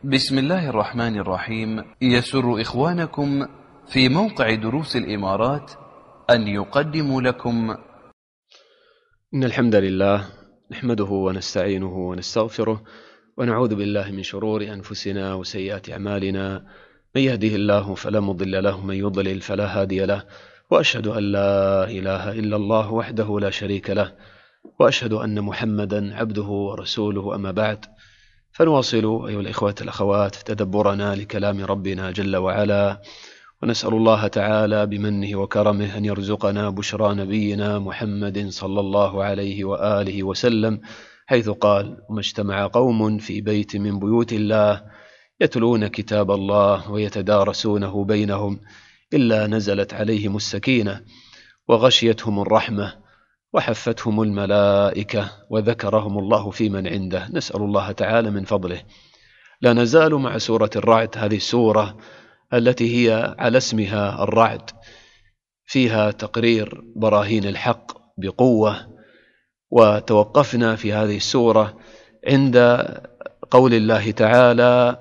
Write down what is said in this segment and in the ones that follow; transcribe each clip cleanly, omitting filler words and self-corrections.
بسم الله الرحمن الرحيم. يسر إخوانكم في موقع دروس الإمارات أن يقدموا لكم إن الحمد لله نحمده ونستعينه ونستغفره ونعوذ بالله من شرور أنفسنا وسيئات أعمالنا. من يهده الله فلا مضل له، من يضلل فلا هادي له، وأشهد أن لا إله إلا الله وحده لا شريك له، وأشهد أن محمدا عبده ورسوله. أما بعد، فنواصل أيها الإخوة الأخوات تدبرنا لكلام ربنا جل وعلا، ونسأل الله تعالى بمنه وكرمه أن يرزقنا بشرى نبينا محمد صلى الله عليه وآله وسلم، حيث قال: وما اجتمع قوم في بيت من بيوت الله يتلون كتاب الله ويتدارسونه بينهم إلا نزلت عليهم السكينة وغشيتهم الرحمة وحفتهم الملائكة وذكرهم الله في من عنده. نسأل الله تعالى من فضله. لا نزال مع سورة الرعد، هذه السورة التي هي على اسمها الرعد، فيها تقرير براهين الحق بقوة. وتوقفنا في هذه السورة عند قول الله تعالى: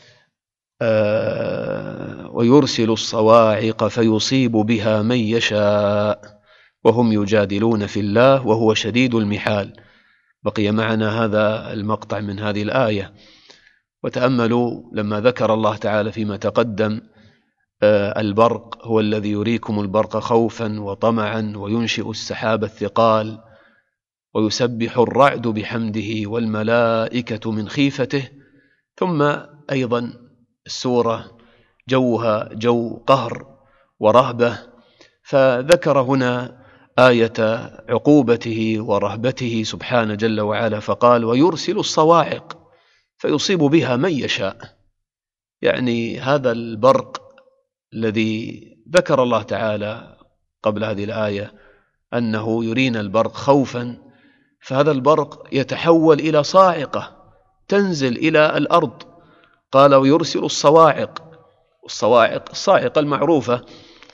ويرسل الصواعق فيصيب بها من يشاء وهم يجادلون في الله وهو شديد المحال. بقي معنا هذا المقطع من هذه الآية. وتأملوا لما ذكر الله تعالى فيما تقدم البرق هو الذي يريكم البرق خوفا وطمعا وينشئ السحاب الثقال ويسبح الرعد بحمده والملائكة من خيفته. ثم أيضا السورة جوها جو قهر ورهبة، فذكر هنا آية عقوبته ورهبته سبحانه جل وعلا، فقال: ويرسل الصواعق فيصيب بها من يشاء. يعني هذا البرق الذي ذكر الله تعالى قبل هذه الآية أنه يرينا البرق خوفا، فهذا البرق يتحول إلى صاعقة تنزل إلى الأرض. قال: ويرسل الصواعق. الصاعقة المعروفة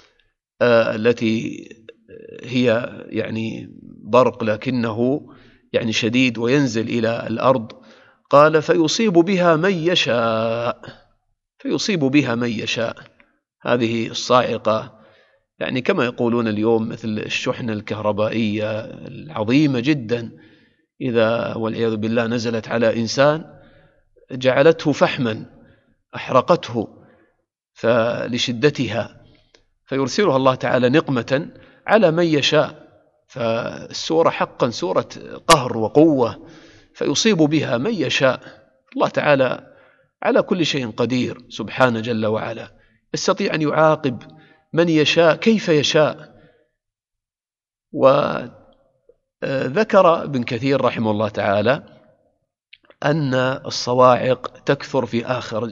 التي هي يعني برق لكنه يعني شديد وينزل إلى الأرض. قال: فيصيب بها من يشاء. فيصيب بها من يشاء. هذه الصاعقة يعني كما يقولون اليوم مثل الشحنة الكهربائية العظيمة جدا، إذا والعياذ بالله نزلت على إنسان جعلته فحما، أحرقته فلشدتها، فيرسلها الله تعالى نقمة على من يشاء. فالسورة حقا سورة قهر وقوة، فيصيب بها من يشاء. الله تعالى على كل شيء قدير سبحانه جل وعلا، يستطيع أن يعاقب من يشاء كيف يشاء. وذكر ابن كثير رحمه الله تعالى أن الصواعق تكثر في آخر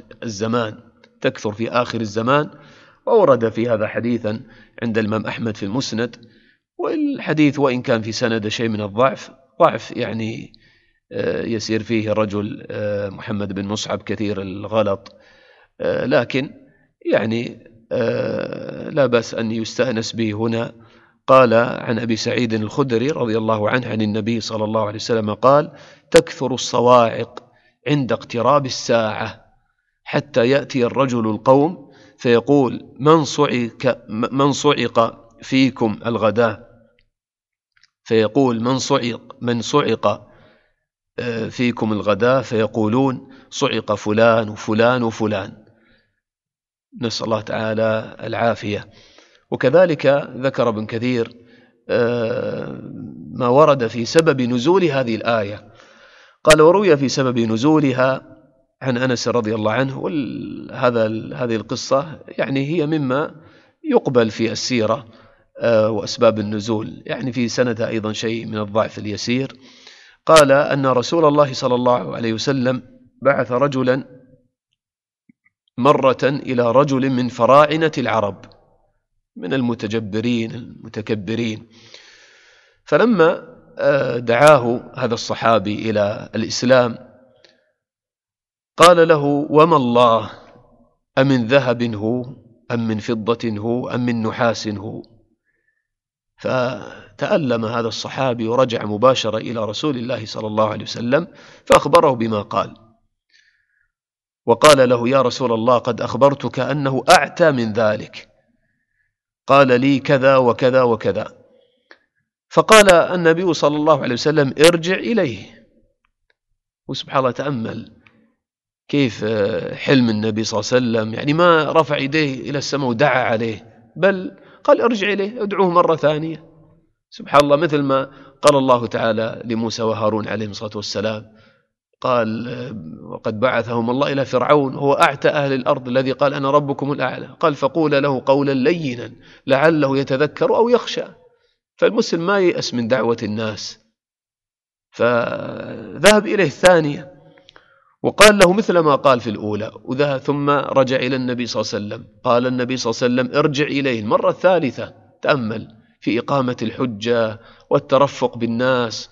الزمان، وورد في هذا حديثا عند الإمام أحمد في المسند. والحديث وإن كان في سند شيء من ضعف يعني يسير فيه رجل محمد بن مصعب كثير الغلط، لكن يعني لا بأس أن يستأنس به هنا. قال عن أبي سعيد الخدري رضي الله عنه عن النبي صلى الله عليه وسلم قال: تكثر الصواعق عند اقتراب الساعة حتى يأتي الرجل القوم فيقول: من صعق فيكم الغداء. فيقول: من صعق فيكم الغداء، فيقولون: صعق فلان وفلان وفلان. نسأل الله تعالى العافية. وكذلك ذكر ابن كثير ما ورد في سبب نزول هذه الآية. قال: وروي في سبب نزولها عن أنس رضي الله عنه. هذه القصة يعني هي مما يقبل في السيرة وأسباب النزول، يعني في سندها أيضا شيء من الضعف اليسير. قال أن رسول الله صلى الله عليه وسلم بعث رجلا مرة إلى رجل من فراعنة العرب من المتجبرين المتكبرين، فلما دعاه هذا الصحابي إلى الإسلام قال له: وما الله، أمن ذهب هو أم من فضة هو أم من نحاس هو؟ فتألم هذا الصحابي ورجع مباشرة إلى رسول الله صلى الله عليه وسلم فأخبره بما قال. وقال له: يا رسول الله قد أخبرتك أنه أعتى من ذلك، قال لي كذا وكذا وكذا. فقال النبي صلى الله عليه وسلم: ارجع إليه. وسبحان الله، تأمل كيف حلم النبي صلى الله عليه وسلم، يعني ما رفع يديه إلى السماء ودعا عليه، بل قال: ارجع إليه، ادعوه مرة ثانية. سبحان الله، مثل ما قال الله تعالى لموسى وهارون عليهم الصلاة والسلام، قال: وقد بعثهم الله إلى فرعون هو أعتى أهل الأرض الذي قال: أنا ربكم الأعلى، قال: فقول له قولا لينا لعله يتذكر أو يخشى. فالمسلم ما ييأس من دعوة الناس، فذهب إليه الثانية وقال له مثل ما قال في الأولى، وذهب ثم رجع إلى النبي صلى الله عليه وسلم، قال النبي صلى الله عليه وسلم: ارجع إليه المرة الثالثة. تأمل في إقامة الحجة والترفق بالناس.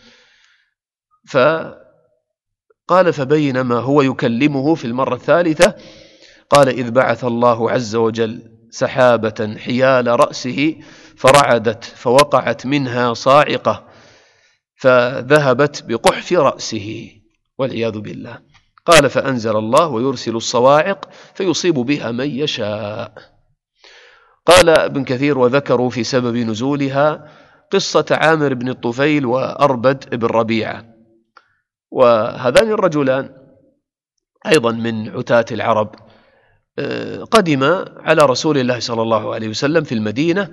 فقال: فبينما هو يكلمه في المرة الثالثة قال: إذ بعث الله عز وجل سحابة حيال رأسه فرعدت فوقعت منها صاعقة فذهبت بقحف رأسه والعياذ بالله. قال: فأنزل الله: ويرسل الصواعق فيصيب بها من يشاء. قال ابن كثير: وذكروا في سبب نزولها قصة عامر بن الطفيل وأربد بن ربيعة، وهذان الرجلان أيضا من عتاة العرب قدم على رسول الله صلى الله عليه وسلم في المدينة،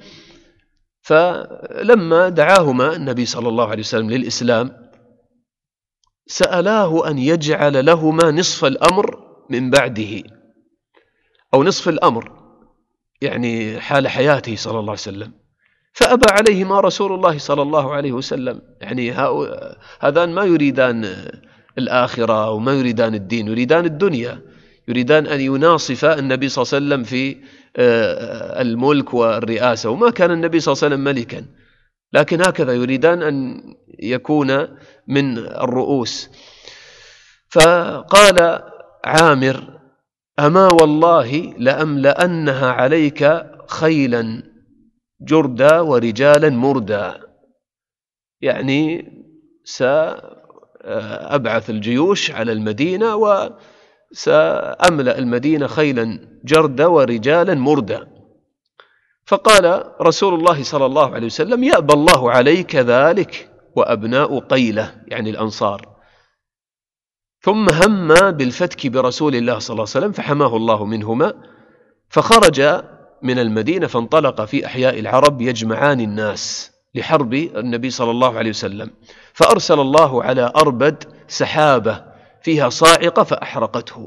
فلما دعاهما النبي صلى الله عليه وسلم للإسلام سألاه أن يجعل لهما نصف الأمر من بعده، أو نصف الأمر يعني حال حياته صلى الله عليه وسلم، فأبى عليهما رسول الله صلى الله عليه وسلم. يعني هذان ما يريدان الآخرة وما يريدان الدين، يريدان الدنيا، يريدان أن يناصف النبي صلى الله عليه وسلم في الملك والرئاسة، وما كان النبي صلى الله عليه وسلم ملكا، لكن هكذا يريدان أن يكون من الرؤوس. فقال عامر: أما والله لأملأنها عليك خيلا جردا ورجالا مردا، يعني سأبعث الجيوش على المدينة وسأملأ المدينة خيلا جردا ورجالا مردا. فقال رسول الله صلى الله عليه وسلم: يأبى الله عليك ذلك وأبناء قيلة، يعني الأنصار. ثم هم بالفتك برسول الله صلى الله عليه وسلم فحماه الله منهما، فخرج من المدينة فانطلق في أحياء العرب يجمعان الناس لحرب النبي صلى الله عليه وسلم، فأرسل الله على أربد سحابة فيها صاعقة فأحرقته،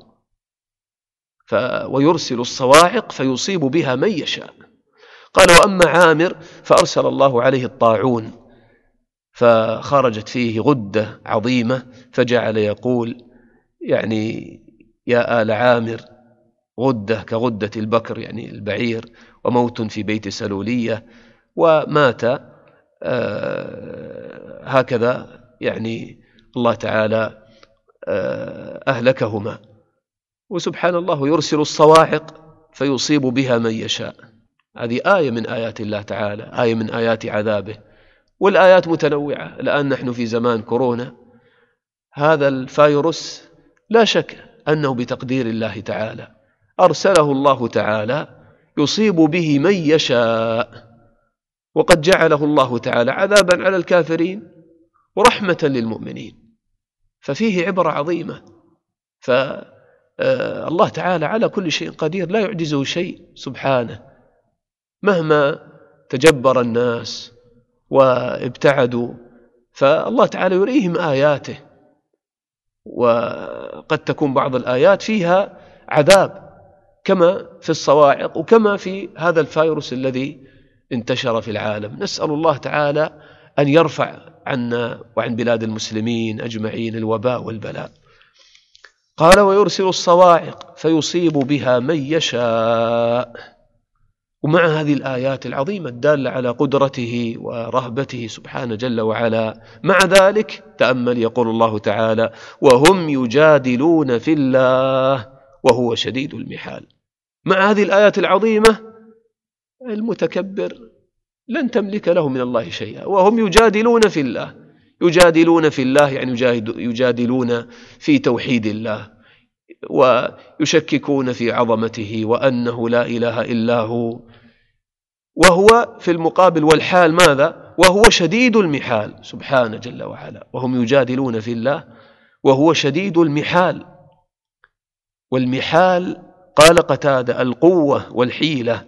ويرسل الصواعق فيصيب بها من يشاء. قال: وأما عامر فأرسل الله عليه الطاعون فخرجت فيه غدة عظيمة، فجعل يقول يعني: يا آل عامر، غدة كغدة البكر يعني البعير، وموت في بيت سلولية، ومات هكذا، يعني الله تعالى أهلكهما. وسبحان الله، يرسل الصواعق فيصيب بها من يشاء. هذه آية من آيات الله تعالى، آية من آيات عذابه، والآيات متنوعة. الآن نحن في زمان كورونا، هذا الفيروس لا شك أنه بتقدير الله تعالى أرسله الله تعالى يصيب به من يشاء، وقد جعله الله تعالى عذابا على الكافرين ورحمة للمؤمنين، ففيه عبرة عظيمة. فالله تعالى على كل شيء قدير، لا يعجزه شيء سبحانه، مهما تجبر الناس وابتعدوا فالله تعالى يريهم آياته، وقد تكون بعض الآيات فيها عذاب كما في الصواعق وكما في هذا الفيروس الذي انتشر في العالم. نسأل الله تعالى أن يرفع عنا وعن بلاد المسلمين أجمعين الوباء والبلاء. قال: ويرسل الصواعق فيصيب بها من يشاء. ومع هذه الآيات العظيمة الدالة على قدرته ورهبته سبحانه جل وعلا، مع ذلك تأمل يقول الله تعالى: وهم يجادلون في الله وهو شديد المحال. مع هذه الآيات العظيمة المتكبر لن تملك له من الله شيئا، وهم يجادلون في الله. يجادلون في الله يعني يجادلون في توحيد الله، ويشككون في عظمته وأنه لا إله إلا هو، وهو في المقابل والحال ماذا؟ وهو شديد المحال سبحانه جل وعلا. وهم يجادلون في الله وهو شديد المحال. والمحال قال قتادة القوة والحيلة.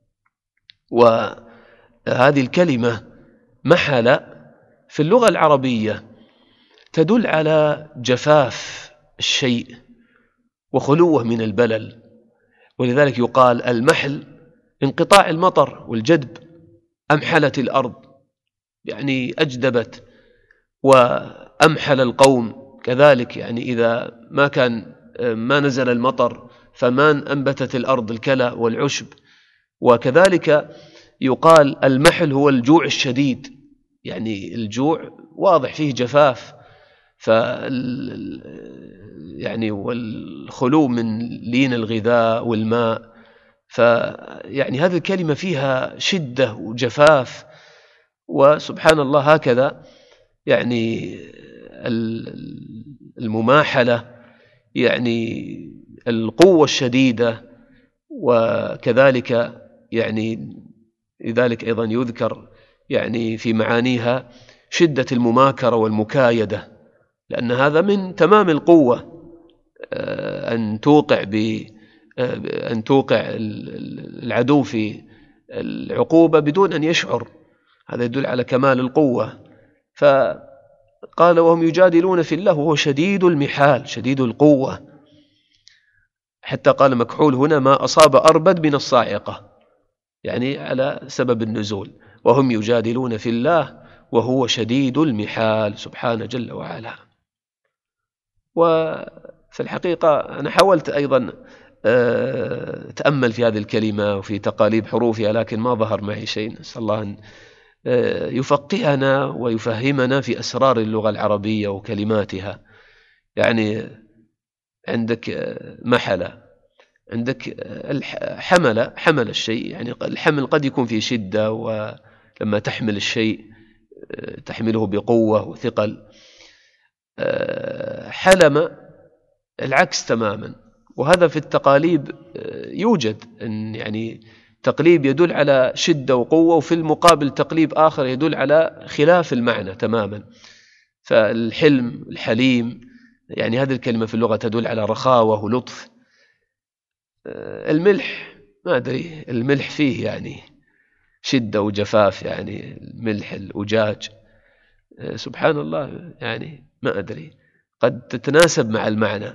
وهذه الكلمة محل في اللغة العربية تدل على جفاف الشيء وخلوه من البلل، ولذلك يقال المحل انقطاع المطر والجدب. أمحلت الأرض يعني أجدبت، وأمحل القوم كذلك، يعني إذا ما نزل المطر فما أنبتت الأرض الكلى والعشب. وكذلك يقال المحل هو الجوع الشديد، يعني الجوع واضح فيه جفاف، يعني والخلو من لين الغذاء والماء. فيعني هذه الكلمة فيها شدة وجفاف. وسبحان الله هكذا يعني المماحلة يعني القوة الشديدة. وكذلك يعني لذلك أيضا يذكر يعني في معانيها شدة المماكرة والمكايدة، لأن هذا من تمام القوة أن توقع العدو في العقوبة بدون أن يشعر. هذا يدل على كمال القوة. فقال وهم يجادلون في الله وهو شديد المحال شديد القوة. حتى قال مكحول هنا ما أصاب أربد من الصاعقة، يعني على سبب النزول. وهم يجادلون في الله وهو شديد المحال سبحانه جل وعلا. وفي الحقيقة أنا حاولت أيضا تأمل في هذه الكلمة وفي تقاليب حروفها، لكن ما ظهر معي شيء. نسأل الله أن يفقهنا ويفهمنا في أسرار اللغة العربية وكلماتها. يعني عندك محلة، عندك حمل الشيء، يعني الحمل قد يكون فيه شدة، ولما تحمل الشيء تحمله بقوة وثقل. حلم العكس تماما. وهذا في التقاليب يوجد، أن يعني تقليب يدل على شدة وقوة، وفي المقابل تقليب آخر يدل على خلاف المعنى تماما. فالحلم الحليم يعني هذه الكلمة في اللغة تدل على رخاوة ولطف. الملح ما أدري، الملح فيه يعني شدة وجفاف، يعني الملح الأجاج سبحان الله، يعني ما أدري قد تتناسب مع المعنى.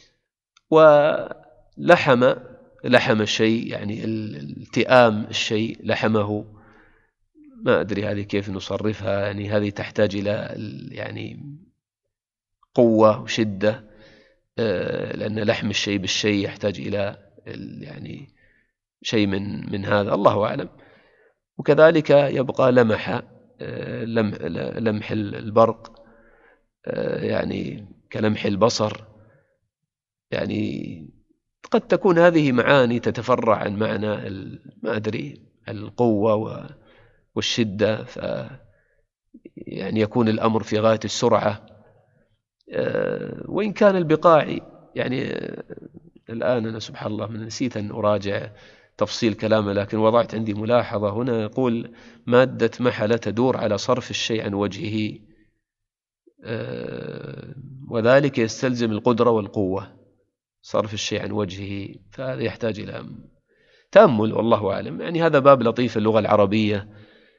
ولحم الشيء يعني التئام الشيء لحمه، ما أدري هذه كيف نصرفها، يعني هذه تحتاج إلى يعني قوة وشدة، لأن لحم الشيء بالشيء يحتاج إلى يعني شيء من هذا، الله أعلم. وكذلك يبقى لمح البرق، يعني كلمح البصر. يعني قد تكون هذه معاني تتفرع عن معنى ما أدري القوة والشدة، يعني يكون الأمر في غاية السرعة. وإن كان البقاعي يعني الآن أنا سبحان الله من نسيت أن أراجع تفصيل كلامه، لكن وضعت عندي ملاحظة هنا يقول مادة محلة تدور على صرف الشيء عن وجهه، وذلك يستلزم القدرة والقوة، صرف الشيء عن وجهه. فهذا يحتاج إلى تأمل والله أعلم. يعني هذا باب لطيف اللغة العربية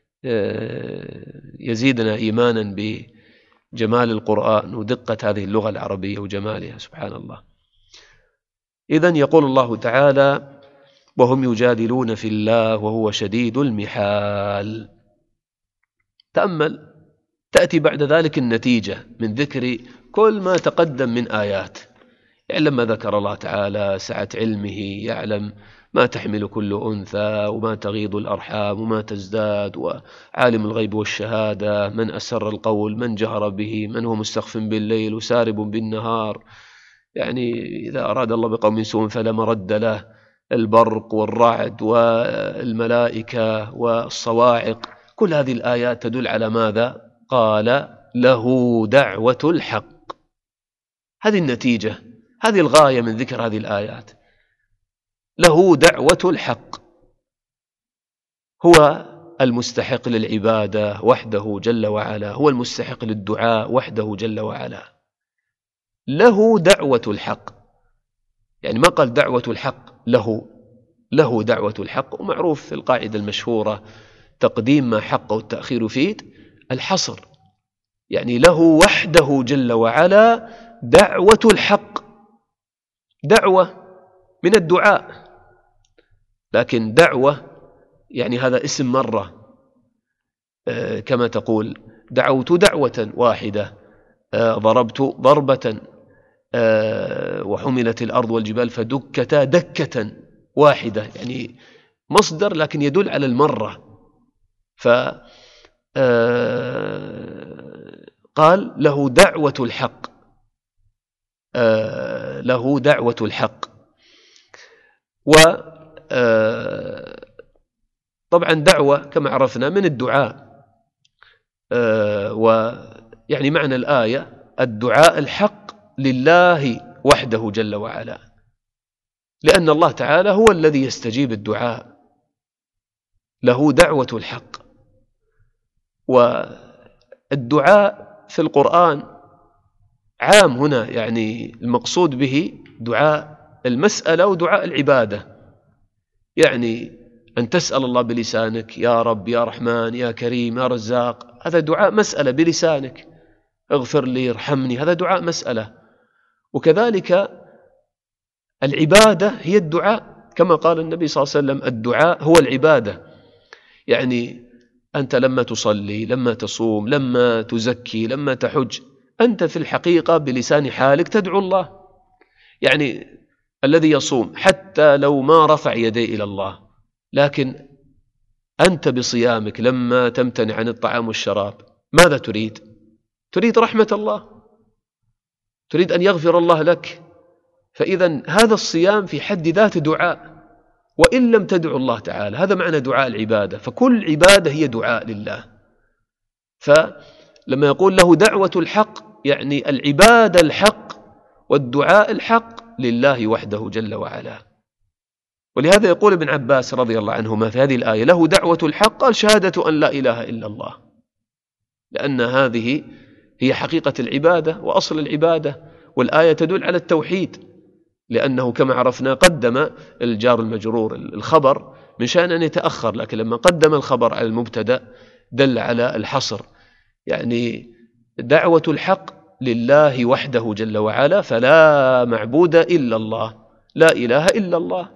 يزيدنا إيمانا بجمال القرآن ودقة هذه اللغة العربية وجمالها سبحان الله. إذن يقول الله تعالى وهم يجادلون في الله وهو شديد المحال. تأمل، تأتي بعد ذلك النتيجة من ذكر كل ما تقدم من آيات. يعني لما ذكر الله تعالى سعة علمه، يعلم ما تحمل كل أنثى وما تغيض الأرحام وما تزداد، وعالم الغيب والشهادة، من أسر القول من جهر به، من هو مستخف بالليل وسارب بالنهار. يعني إذا أراد الله بقوم سوء فلا مرد له، البرق والرعد والملائكة والصواعق، كل هذه الآيات تدل على ماذا؟ قال له دعوة الحق. هذه النتيجة، هذه الغاية من ذكر هذه الآيات. له دعوة الحق، هو المستحق للعبادة وحده جل وعلا، هو المستحق للدعاء وحده جل وعلا. له دعوة الحق، يعني ما قال دعوة الحق له دعوة الحق. ومعروف في القاعدة المشهورة تقديم ما حق والتأخير يفيد الحصر، يعني له وحده جل وعلا دعوة الحق. دعوة من الدعاء، لكن دعوة يعني هذا اسم مرة، كما تقول دعوت دعوة واحدة، ضربت ضربة، وحملت الأرض والجبال فدكتا دكة واحدة، يعني مصدر لكن يدل على المرة. قال له دعوة الحق، له دعوة الحق. طبعا دعوة كما عرفنا من الدعاء، ويعني معنى الآية الدعاء الحق لله وحده جل وعلا، لأن الله تعالى هو الذي يستجيب الدعاء، له دعوة الحق. والدعاء في القرآن عام هنا، يعني المقصود به دعاء المسألة ودعاء العبادة، يعني أن تسأل الله بلسانك يا رب يا رحمن يا كريم يا رزاق، هذا دعاء مسألة بلسانك، اغفر لي ارحمني، هذا دعاء مسألة. وكذلك العبادة هي الدعاء، كما قال النبي صلى الله عليه وسلم الدعاء هو العبادة. يعني أنت لما تصلي، لما تصوم، لما تزكي، لما تحج، أنت في الحقيقة بلسان حالك تدعو الله. يعني الذي يصوم حتى لو ما رفع يديه إلى الله، لكن أنت بصيامك لما تمتنع عن الطعام والشراب ماذا تريد؟ تريد رحمة الله، تريد أن يغفر الله لك. فإذا هذا الصيام في حد ذاته دعاء، وإن لم تدعو الله تعالى، هذا معنى دعاء العبادة. فكل عبادة هي دعاء لله. فلما يقول له دعوة الحق، يعني العبادة الحق والدعاء الحق لله وحده جل وعلا. ولهذا يقول ابن عباس رضي الله عنهما في هذه الآية له دعوة الحق، قال شهادة أن لا إله إلا الله، لأن هذه هي حقيقة العبادة وأصل العبادة. والآية تدل على التوحيد، لأنه كما عرفنا قدم الجار المجرور الخبر من شأن أن يتأخر، لكن لما قدم الخبر على المبتدأ دل على الحصر، يعني دعوة الحق لله وحده جل وعلا، فلا معبود إلا الله، لا إله إلا الله.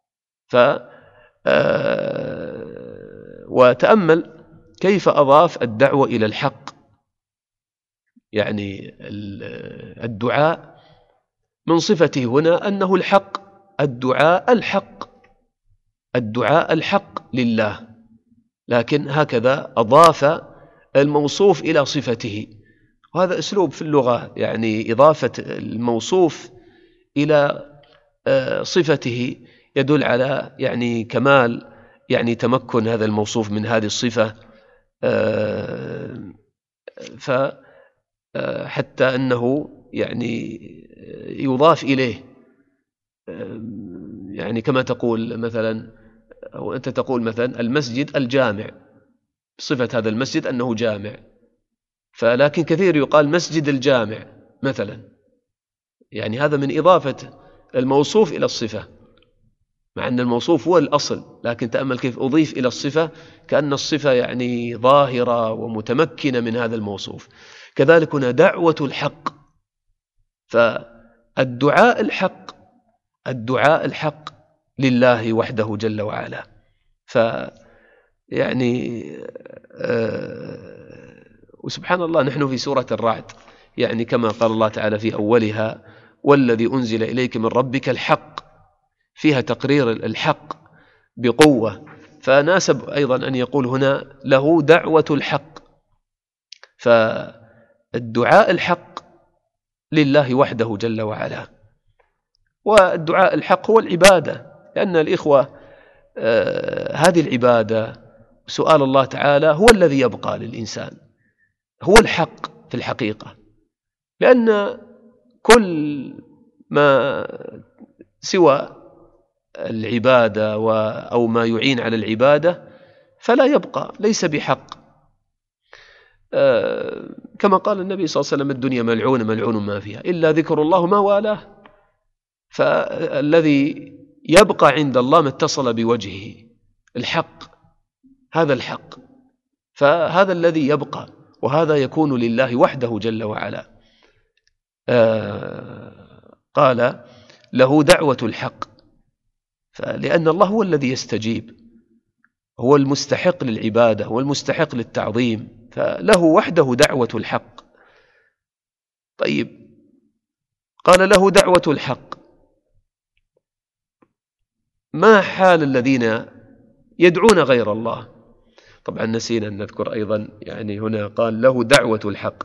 وتأمل كيف أضاف الدعوة إلى الحق، يعني الدعاء من صفته هنا أنه الحق، الدعاء الحق، الدعاء الحق لله، لكن هكذا أضاف الموصوف إلى صفته. وهذا أسلوب في اللغة، يعني إضافة الموصوف إلى صفته يدل على يعني كمال، يعني تمكن هذا الموصوف من هذه الصفة، حتى أنه يعني يضاف إليه، يعني كما تقول مثلا، أو أنت تقول مثلا المسجد الجامع، صفة هذا المسجد أنه جامع، فلكن كثير يقال مسجد الجامع مثلا، يعني هذا من إضافة الموصوف إلى الصفة، مع أن الموصوف هو الأصل، لكن تأمل كيف أضيف إلى الصفة كأن الصفة يعني ظاهرة ومتمكنة من هذا الموصوف. كذلك هنا دعوة الحق، فالدعاء الحق، الدعاء الحق لله وحده جل وعلا. يعني وسبحان الله نحن في سورة الرعد، يعني كما قال الله تعالى في أولها والذي أنزل إليك من ربك الحق، فيها تقرير الحق بقوة، فناسب أيضا أن يقول هنا له دعوة الحق. فالدعاء الحق لله وحده جل وعلا، والدعاء الحق هو العبادة، لأن الإخوة هذه العبادة سؤال الله تعالى هو الذي يبقى للإنسان، هو الحق في الحقيقة، لأن كل ما سوى العبادة أو ما يعين على العبادة فلا يبقى، ليس بحق. كما قال النبي صلى الله عليه وسلم: الدنيا ملعونة ملعون ما فيها إلا ذكر الله ما والاه. فالذي يبقى عند الله ما اتصل بوجهه، الحق، هذا الحق، فهذا الذي يبقى، وهذا يكون لله وحده جل وعلا. قال: له دعوة الحق، لأن الله هو الذي يستجيب، هو المستحق للعبادة، هو المستحق للتعظيم، فله وحده دعوة الحق. طيب، قال: له دعوة الحق، ما حال الذين يدعون غير الله؟ طبعا نسينا أن نذكر أيضا، يعني هنا قال: له دعوة الحق،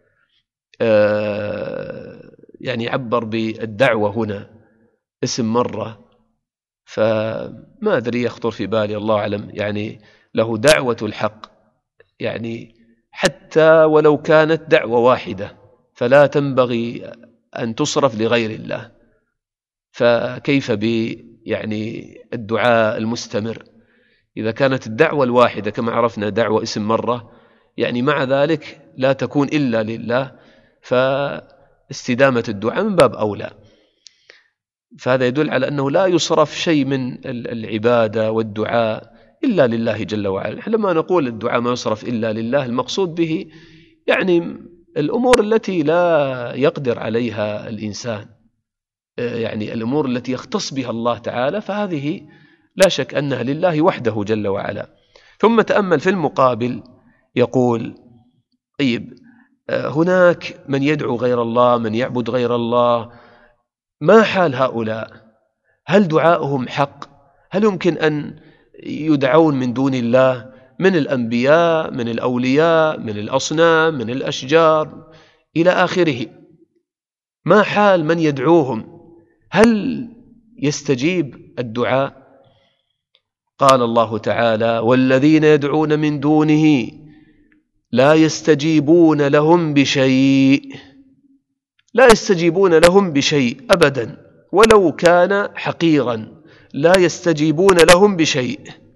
يعني عبر بالدعوة هنا اسم مرة، فما أدري، يخطر في بالي، الله أعلم، يعني له دعوة الحق، يعني حتى ولو كانت دعوة واحدة فلا تنبغي أن تصرف لغير الله، فكيف يعني الدعاء المستمر؟ إذا كانت الدعوة الواحدة كما عرفنا دعوة اسم مرة، يعني مع ذلك لا تكون إلا لله، فاستدامة الدعاء من باب أولى. فهذا يدل على أنه لا يصرف شيء من العبادة والدعاء إلا لله جل وعلا. لما نقول الدعاء ما يصرف إلا لله، المقصود به يعني الأمور التي لا يقدر عليها الإنسان، يعني الأمور التي يختص بها الله تعالى، فهذه لا شك أنها لله وحده جل وعلا. ثم تأمل في المقابل، يقول: طيب، هناك من يدعو غير الله، من يعبد غير الله، ما حال هؤلاء؟ هل دعاؤهم حق؟ هل يمكن أن يدعون من دون الله، من الأنبياء، من الأولياء، من الأصنام، من الأشجار إلى آخره؟ ما حال من يدعوهم؟ هل يستجيب الدعاء؟ قال الله تعالى: والذين يدعون من دونه لا يستجيبون لهم بشيء، لا يستجيبون لهم بشيء أبدا، ولو كان حقيرا، لا يستجيبون لهم بشيء،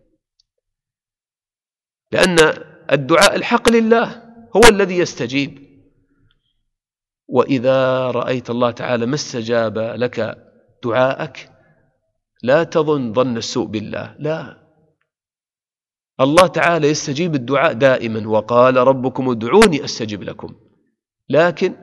لأن الدعاء الحق لله، هو الذي يستجيب. وإذا رأيت الله تعالى ما استجاب لك دعاءك، لا تظن ظن السوء بالله، لا، الله تعالى يستجيب الدعاء دائما، وقال: ربكم ادعوني أستجب لكم. لكن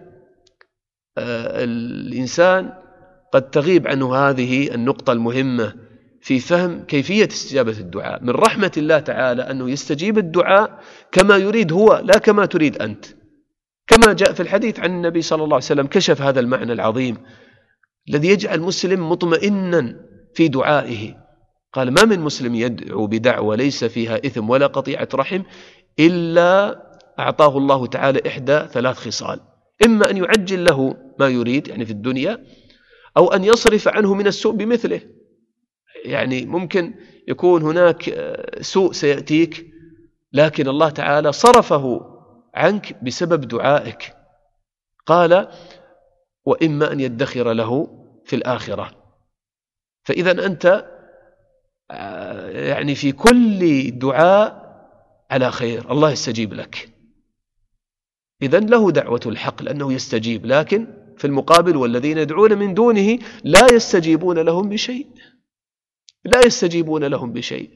الإنسان قد تغيب عنه هذه النقطة المهمة في فهم كيفية استجابة الدعاء. من رحمة الله تعالى أنه يستجيب الدعاء كما يريد هو، لا كما تريد أنت، كما جاء في الحديث عن النبي صلى الله عليه وسلم، كشف هذا المعنى العظيم الذي يجعل المسلم مطمئنا في دعائه. قال: ما من مسلم يدعو بدعوة ليس فيها إثم ولا قطيعة رحم إلا أعطاه الله تعالى إحدى ثلاث خصال: إما أن يعجل له ما يريد يعني في الدنيا، أو أن يصرف عنه من السوء بمثله. يعني ممكن يكون هناك سوء سيأتيك، لكن الله تعالى صرفه عنك بسبب دعائك. قال: وإما أن يدخر له في الآخرة. فإذا أنت يعني في كل دعاء على خير، الله يستجيب لك. إذن له دعوة الحق لأنه يستجيب، لكن في المقابل: والذين يدعون من دونه لا يستجيبون لهم بشيء، لا يستجيبون لهم بشيء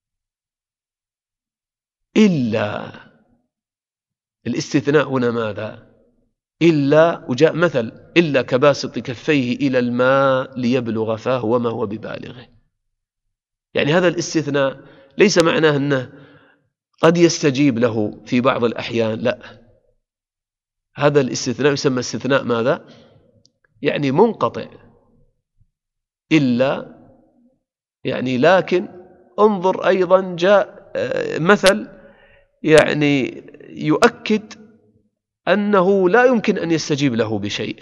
إلا، الاستثناء هنا ماذا؟ إلا، وجاء مثل: إلا كباسط كفيه إلى الماء ليبلغ فاه وما هو ببالغه. يعني هذا الاستثناء ليس معناه أنه قد يستجيب له في بعض الأحيان، لا، هذا الاستثناء يسمى استثناء ماذا؟ يعني منقطع. إلا يعني، لكن انظر أيضا جاء مثل يعني يؤكد أنه لا يمكن أن يستجيب له بشيء،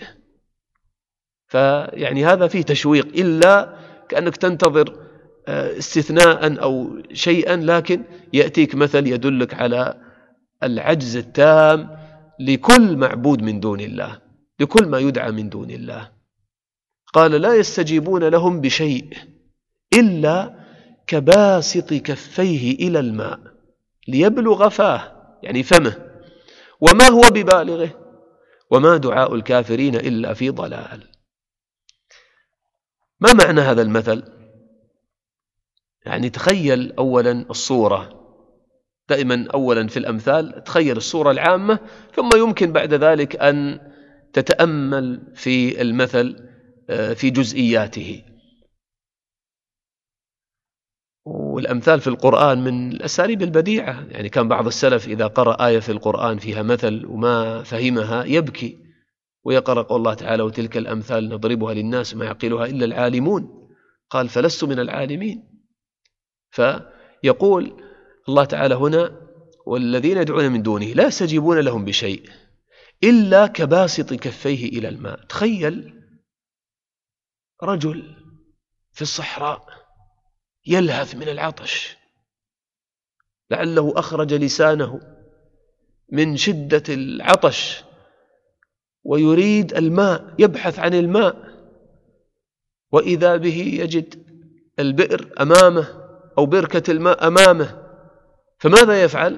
فيعني هذا فيه تشويق. إلا كأنك تنتظر استثناء أو شيئا، لكن يأتيك مثل يدلك على العجز التام لكل معبود من دون الله، لكل ما يدعى من دون الله. قال لا يستجيبون لهم بشيء إلا كباسط كفيه إلى الماء ليبلغ فاه يعني فمه وما هو ببالغه وما دعاء الكافرين إلا في ضلال. ما معنى هذا المثل؟ يعني تخيل أولا الصورة، دائما أولا في الأمثال تخيل الصورة العامة، ثم يمكن بعد ذلك أن تتأمل في المثل في جزئياته. والأمثال في القرآن من الأساليب البديعة، يعني كان بعض السلف إذا قرأ آية في القرآن فيها مثل وما فهمها يبكي ويقرأ قول الله تعالى وتلك الأمثال نضربها للناس ما يعقلها إلا العالمون، قال فلست من العالمين. فيقول الله تعالى هنا والذين يدعون من دونه لا يستجيبون لهم بشيء إلا كباسط كفيه إلى الماء. تخيل رجل في الصحراء يلهث من العطش، لعله أخرج لسانه من شدة العطش ويريد الماء، يبحث عن الماء، وإذا به يجد البئر أمامه أو بركة الماء أمامه، فماذا يفعل؟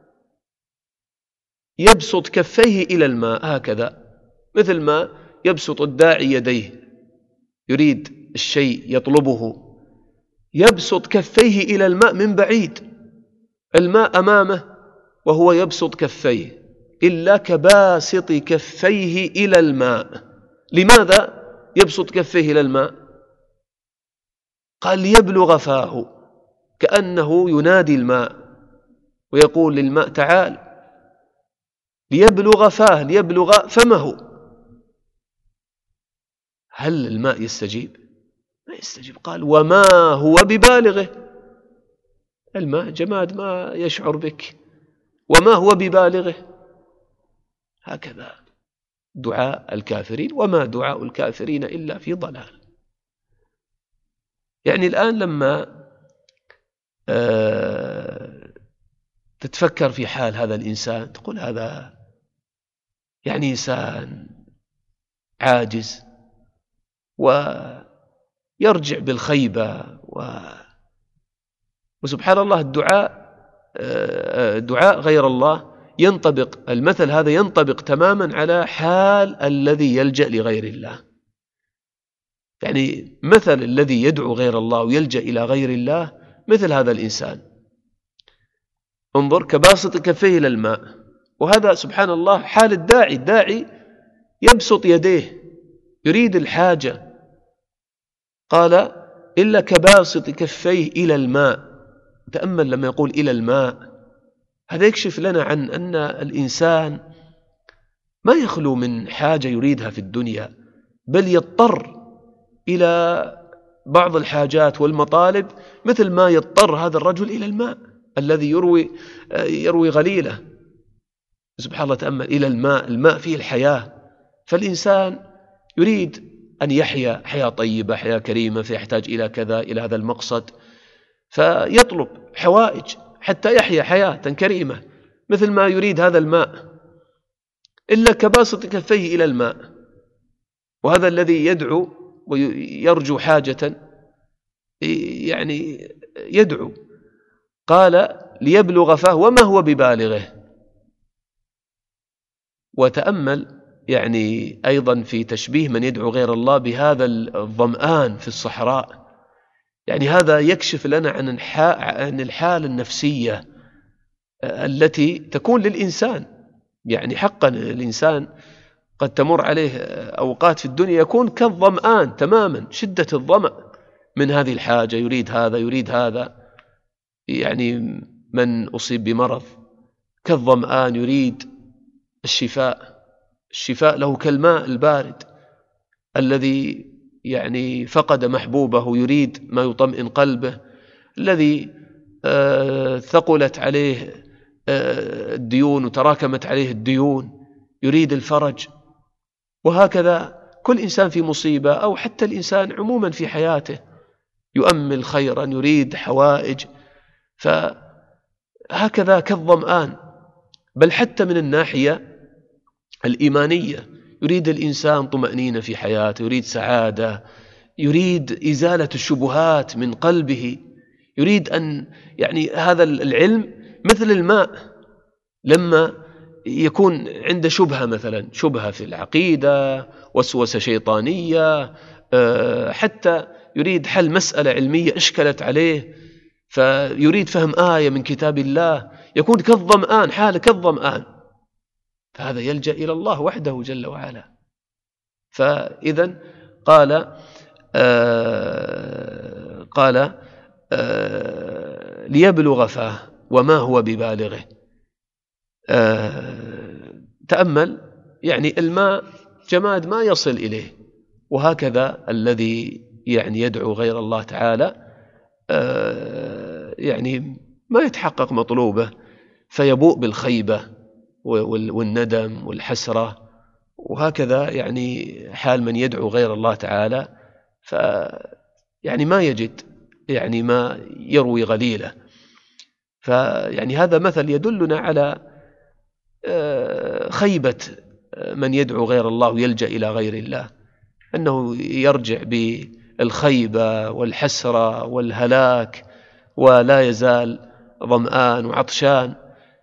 يبسط كفيه إلى الماء هكذا، مثل ما يبسط الداعي يديه يريد الشيء يطلبه، يبسط كفيه إلى الماء من بعيد، الماء أمامه وهو يبسط كفيه، إلا كباسط كفيه إلى الماء. لماذا يبسط كفيه إلى الماء؟ قال ليبلغ فاه، كأنه ينادي الماء ويقول للماء تعال، ليبلغ فاه ليبلغ فمه. هل الماء يستجيب؟ ما يستجيب. قال وما هو ببالغه، الماء جماد ما يشعر بك، وما هو ببالغه. هكذا دعاء الكافرين، وما دعاء الكافرين إلا في ضلال. يعني الآن لما تتفكر في حال هذا الإنسان تقول هذا يعني إنسان عاجز ويرجع بالخيبة وسبحان الله الدعاء غير الله ينطبق، المثل هذا ينطبق تماما على حال الذي يلجأ لغير الله. يعني مثل الذي يدعو غير الله ويلجأ إلى غير الله مثل هذا الإنسان. انظر كباسط كفيه إلى الماء، وهذا سبحان الله حال الداعي يبسط يديه يريد الحاجة، قال إلا كباسط كفيه إلى الماء. تأمل لما يقول إلى الماء، هذا يكشف لنا عن أن الإنسان ما يخلو من حاجة يريدها في الدنيا، بل يضطر إلى بعض الحاجات والمطالب مثل ما يضطر هذا الرجل إلى الماء الذي يروي غليله. سبحان الله تأمل إلى الماء، الماء فيه الحياة، فالإنسان يريد أن يحيا حياة طيبة حياة كريمة، فيحتاج إلى كذا إلى هذا المقصد، فيطلب حوائج حتى يحيا حياة كريمة مثل ما يريد هذا الماء. إلا كباسط كفيه إلى الماء، وهذا الذي يدعو ويرجو حاجة يعني يدعو، قال ليبلغ فاه وما هو ببالغه. وتأمل يعني أيضا في تشبيه من يدعو غير الله بهذا الظمآن في الصحراء، يعني هذا يكشف لنا عن الحالة النفسية التي تكون للإنسان. يعني حقا الإنسان قد تمر عليه أوقات في الدنيا يكون كالظمآن تماما، شدة الظمأ من هذه الحاجة، يريد هذا يريد هذا. يعني من أصيب بمرض كالظمآن يريد الشفاء له كالماء البارد الذي يعني فقد محبوبه يريد ما يطمئن قلبه، الذي ثقلت عليه الديون وتراكمت عليه الديون يريد الفرج. وهكذا كل إنسان في مصيبة، أو حتى الإنسان عموما في حياته يؤمل خيرا يريد حوائج، فهكذا كالظمآن. بل حتى من الناحية الإيمانية يريد الإنسان طمأنينة في حياته، يريد سعادة، يريد إزالة الشبهات من قلبه، يريد أن يعني هذا العلم مثل الماء، لما يكون عنده شبهة، مثلا شبهة في العقيدة، وسوسة شيطانية، حتى يريد حل مسألة علمية أشكلت عليه، فيريد فهم آية من كتاب الله، يكون كالظمآن، حاله كالظمآن، فهذا يلجأ إلى الله وحده جل وعلا. فإذا قال ليبلغ فاه وما هو ببالغه. تأمل، يعني الماء جماد ما يصل إليه، وهكذا الذي يعني يدعو غير الله تعالى يعني ما يتحقق مطلوبه، فيبوء بالخيبة والندم والحسرة. وهكذا يعني حال من يدعو غير الله تعالى، يعني ما يجد يعني ما يروي غليله. فيعني هذا مثل يدلنا على خيبة من يدعو غير الله ويلجأ إلى غير الله، أنه يرجع بالخيبة والحسرة والهلاك، ولا يزال ظمآن وعطشان.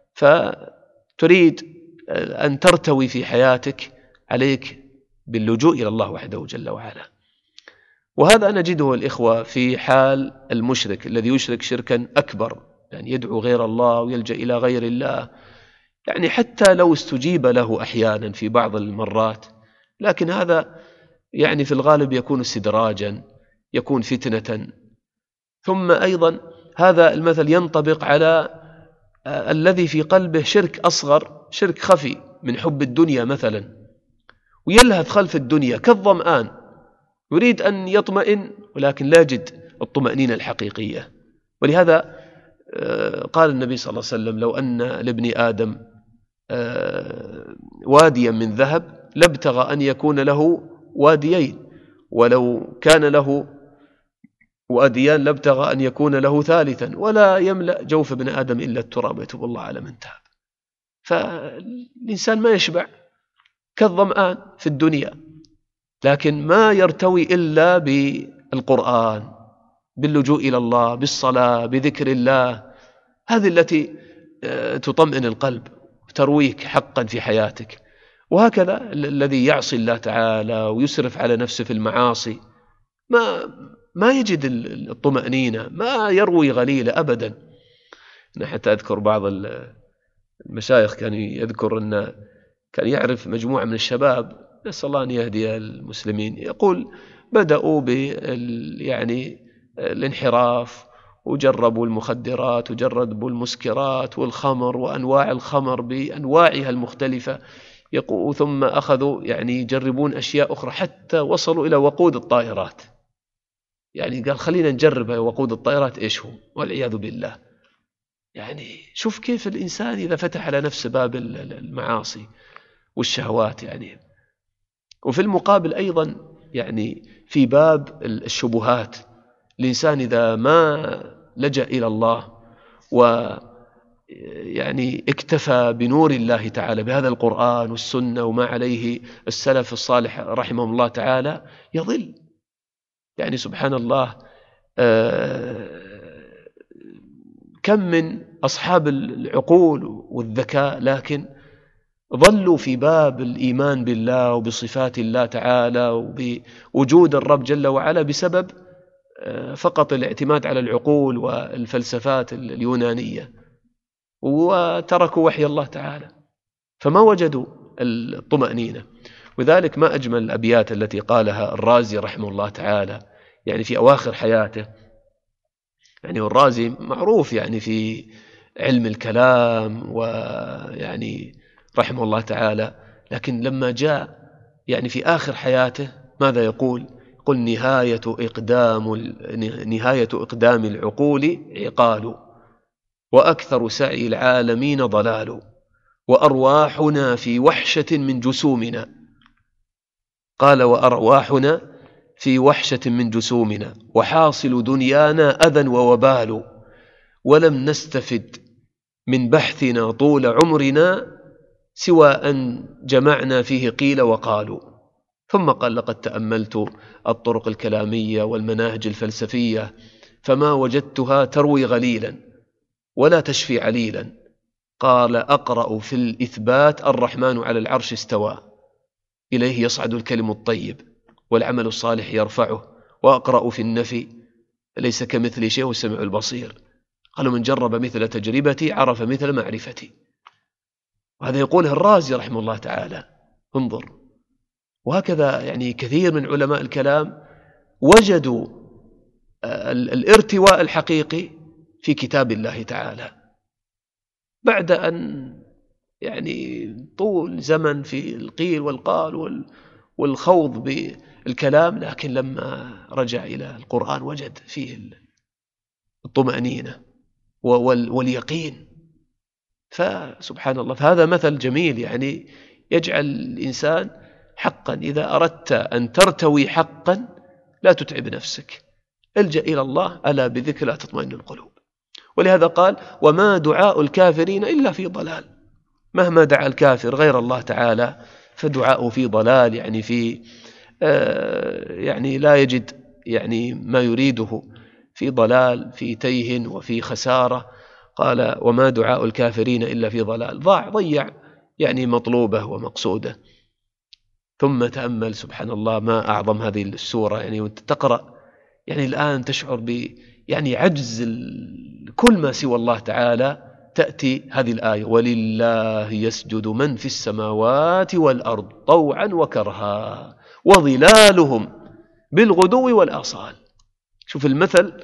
فتريد أن ترتوي في حياتك، عليك باللجوء إلى الله وحده جل وعلا. وهذا نجده الإخوة في حال المشرك الذي يشرك شركا أكبر، يعني يدعو غير الله ويلجأ إلى غير الله، يعني حتى لو استجيب له أحيانا في بعض المرات، لكن هذا يعني في الغالب يكون استدراجا، يكون فتنة. ثم أيضا هذا المثل ينطبق على الذي في قلبه شرك أصغر، شرك خفي من حب الدنيا مثلا، ويلهث خلف الدنيا كالظمآن، يريد أن يطمئن ولكن لا يجد الطمأنينة الحقيقية. ولهذا قال النبي صلى الله عليه وسلم: لو أن لابن آدم واديا من ذهب لابتغى أن يكون له واديين، ولو كان له واديان لابتغى أن يكون له ثالثا، ولا يملأ جوف ابن آدم إلا التراب يتوب الله على من تاب. فالإنسان ما يشبع، كالظمآن في الدنيا، لكن ما يرتوي إلا بالقرآن، باللجوء إلى الله، بالصلاة، بذكر الله. هذه التي تطمئن القلب وترويك حقا في حياتك. وهكذا الذي يعصي الله تعالى ويسرف على نفسه في المعاصي ما يجد الطمأنينة، ما يروي غليلة أبدا. أنا حتى أذكر بعض المشايخ كان يذكر أنه كان يعرف مجموعة من الشباب، نسأل الله أن يهدي المسلمين، يقول بدأوا يعني الانحراف، وجربوا المخدرات وجربوا المسكرات والخمر وأنواع الخمر بأنواعها المختلفة، ثم أخذوا يعني يجربون أشياء أخرى حتى وصلوا إلى وقود الطائرات. يعني قال خلينا نجرب وقود الطائرات إيش هو، والعياذ بالله. يعني شوف كيف الإنسان إذا فتح على نفسه باب المعاصي والشهوات يعني. وفي المقابل أيضا يعني في باب الشبهات، الإنسان إذا ما لجأ إلى الله ويعني اكتفى بنور الله تعالى بهذا القرآن والسنة وما عليه السلف الصالح رحمهم الله تعالى، يضل. يعني سبحان الله، كم من أصحاب العقول والذكاء لكن ظلوا في باب الإيمان بالله وبصفات الله تعالى وبوجود الرب جل وعلا بسبب فقط الاعتماد على العقول والفلسفات اليونانية، وتركوا وحي الله تعالى، فما وجدوا الطمأنينة. وذلك ما أجمل الأبيات التي قالها الرازي رحمه الله تعالى يعني في أواخر حياته. يعني الرازي معروف يعني في علم الكلام ويعني رحمه الله تعالى، لكن لما جاء يعني في آخر حياته ماذا يقول؟ يقول: نهاية إقدام العقول عقال، وأكثر سعي العالمين ضلال، وأرواحنا في وحشة من جسومنا. قال: وأرواحنا في وحشة من جسومنا، وحاصل دنيانا أذى ووبال، ولم نستفد من بحثنا طول عمرنا سوى أن جمعنا فيه قيل وقالوا. ثم قال: لقد تأملت الطرق الكلامية والمناهج الفلسفية فما وجدتها تروي غليلا ولا تشفي عليلا. قال: أقرأ في الإثبات: الرحمن على العرش استوى، إليه يصعد الكلم الطيب والعمل الصالح يرفعه. وأقرأ في النفي: ليس كمثل شيء والسميع البصير. قالوا: من جرب مثل تجربتي عرف مثل معرفتي. وهذا يقوله الرازي رحمه الله تعالى. انظر. وهكذا يعني كثير من علماء الكلام وجدوا الارتواء الحقيقي في كتاب الله تعالى، بعد أن يعني طول زمن في القيل والقال والخوض بالكلام، لكن لما رجع إلى القرآن وجد فيه الطمأنينة واليقين. فسبحان الله، فهذا مثل جميل يعني يجعل الإنسان حقا إذا أردت أن ترتوي حقا لا تتعب نفسك، الجأ إلى الله، ألا بذكر لا تطمئن القلوب. ولهذا قال: وما دعاء الكافرين إلا في ضلال. مهما دعا الكافر غير الله تعالى فدعاؤه في ضلال، يعني في يعني لا يجد يعني ما يريده، في ضلال، في تيه وفي خسارة. قال: وما دعاء الكافرين إلا في ضلال. ضيع يعني مطلوبه ومقصوده. ثم تأمل سبحان الله ما أعظم هذه السورة، يعني وانت تقرأ يعني الآن تشعر يعني عجز كل ما سوى الله تعالى. تأتي هذه الآية: ولله يسجد من في السماوات والأرض طوعا وكرها وظلالهم بالغدو والآصال. شوف المثل،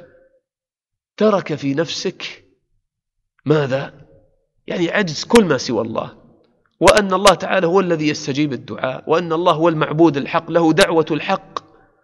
ترك في نفسك ماذا؟ يعني عجز كل ما سوى الله، وأن الله تعالى هو الذي يستجيب الدعاء، وأن الله هو المعبود الحق، له دعوة الحق.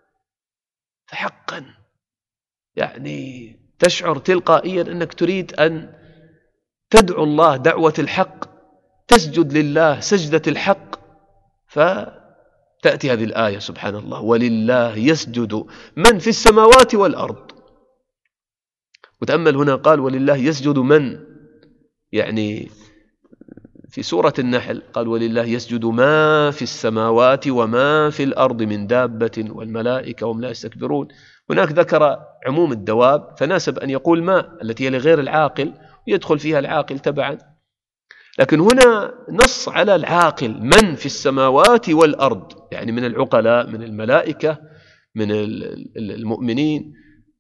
فحقا يعني تشعر تلقائيا أنك تريد أن تدعو الله دعوة الحق، تسجد لله سجدة الحق. فتأتي هذه الآية سبحان الله: ولله يسجد من في السماوات والأرض. وتأمل هنا قال: ولله يسجد من، يعني في سورة النحل قال: ولله يسجد ما في السماوات وما في الأرض من دابة والملائكة وهم لا يستكبرون. هناك ذكر عموم الدواب، فناسب أن يقول ما التي هي لغير العاقل ويدخل فيها العاقل تبعا، لكن هنا نص على العاقل: من في السماوات والأرض، يعني من العقلاء، من الملائكة، من المؤمنين،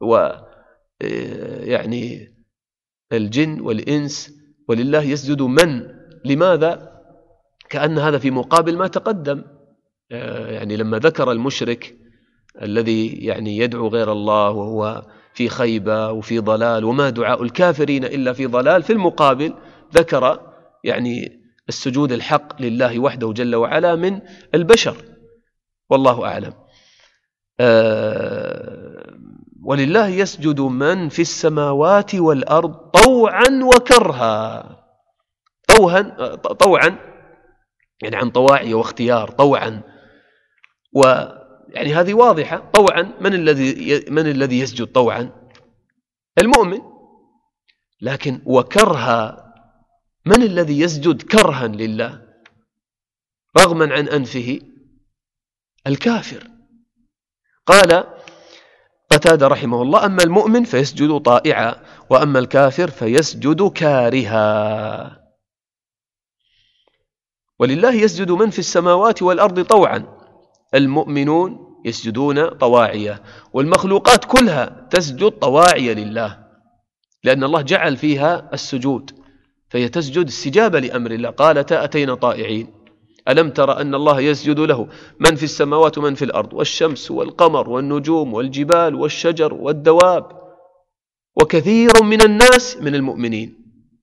ويعني الجن والإنس. ولله يسجد من. لماذا؟ كأن هذا في مقابل ما تقدم. يعني لما ذكر المشرك الذي يعني يدعو غير الله وهو في خيبة وفي ضلال، وما دعاء الكافرين إلا في ضلال، في المقابل ذكر يعني السجود الحق لله وحده جل وعلا من البشر. والله أعلم. ولله يسجد من في السماوات والأرض طوعا وكرها. طوعا يعني عن طواعية واختيار، طوعا. ويعني هذه واضحة. طوعا من الذي يسجد طوعا؟ المؤمن. لكن وكرها، من الذي يسجد كرها لله رغما عن أنفه؟ الكافر. قال قتادة رحمه الله: أما المؤمن فيسجد طائعا، وأما الكافر فيسجد كارها. ولله يسجد من في السماوات والأرض طوعا. المؤمنون يسجدون طواعية، والمخلوقات كلها تسجد طواعية لله، لأن الله جعل فيها السجود، فهي تسجد استجابة لأمر الله. قالت: أتينا طائعين. ألم تر أن الله يسجد له من في السماوات ومن في الأرض، والشمس والقمر والنجوم والجبال والشجر والدواب، وكثير من الناس من المؤمنين،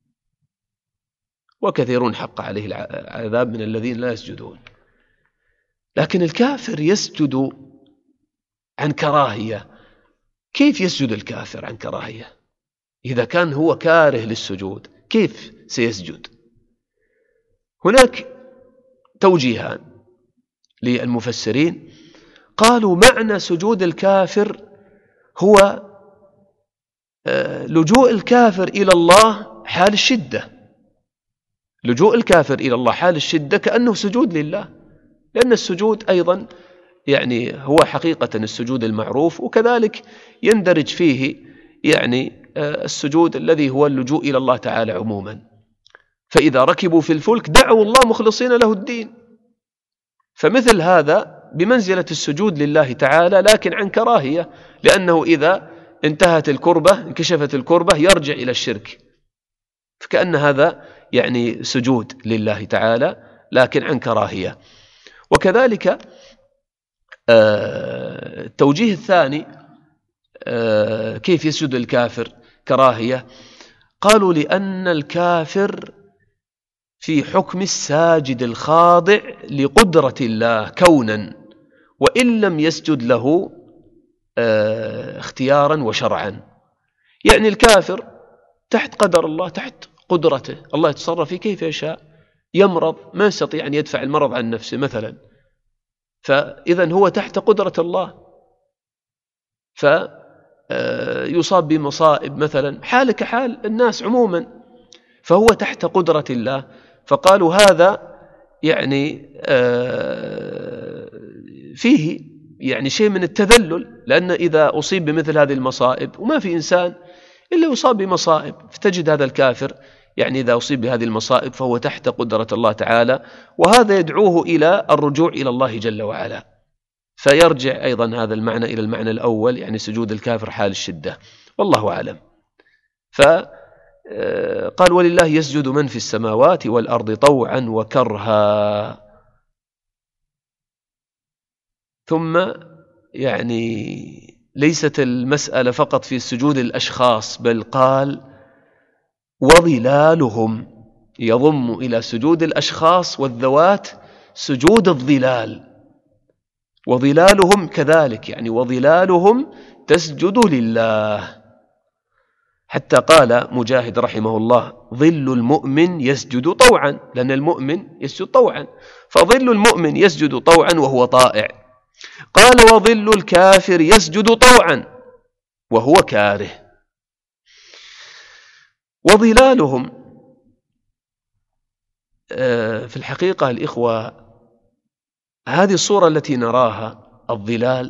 وكثير حق عليه العذاب من الذين لا يسجدون. لكن الكافر يسجد عن كراهية. كيف يسجد الكافر عن كراهية؟ إذا كان هو كاره للسجود كيف سيسجد؟ هناك توجيهان للمفسرين. قالوا: معنى سجود الكافر هو لجوء الكافر إلى الله حال الشدة، لجوء الكافر إلى الله حال الشدة كأنه سجود لله، لأن السجود أيضا يعني هو حقيقة السجود المعروف، وكذلك يندرج فيه يعني السجود الذي هو اللجوء إلى الله تعالى عموما. فإذا ركبوا في الفلك دعوا الله مخلصين له الدين، فمثل هذا بمنزلة السجود لله تعالى لكن عن كراهية، لأنه إذا انتهت الكربة انكشفت الكربة يرجع إلى الشرك، فكأن هذا يعني سجود لله تعالى لكن عن كراهية. وكذلك التوجيه الثاني كيف يسجد الكافر كراهية؟ قالوا لأن الكافر في حكم الساجد الخاضع لقدرة الله كونا، وإن لم يسجد له اختيارا وشرعا. يعني الكافر تحت قدر الله، تحت قدرته، الله يتصرف فيه كيف يشاء. يمرض ما يستطيع أن يدفع المرض عن نفسه مثلا، فإذا هو تحت قدرة الله، فيصاب بمصائب مثلا حال كحال الناس عموما، فهو تحت قدرة الله. فقالوا هذا يعني فيه يعني شيء من التذلل، لأن إذا أصيب بمثل هذه المصائب، وما في إنسان إلا يصاب بمصائب، فتجد هذا الكافر يعني إذا أصيب بهذه المصائب فهو تحت قدرة الله تعالى، وهذا يدعوه إلى الرجوع إلى الله جل وعلا. فيرجع أيضا هذا المعنى إلى المعنى الأول، يعني سجود الكافر حال الشدة، والله أعلم. فقال ولله يسجد من في السماوات والأرض طوعا وكرها. ثم يعني ليست المسألة فقط في سجود الأشخاص، بل قال وظلالهم، يضم إلى سجود الأشخاص والذوات سجود الظلال، وظلالهم كذلك، يعني وظلالهم تسجد لله. حتى قال مجاهد رحمه الله ظل المؤمن يسجد طوعا، لأن المؤمن يسجد طوعا، فظل المؤمن يسجد طوعا وهو طائع. قال وظل الكافر يسجد طوعا وهو كاره. وظلالهم في الحقيقة الإخوة، هذه الصورة التي نراها الظلال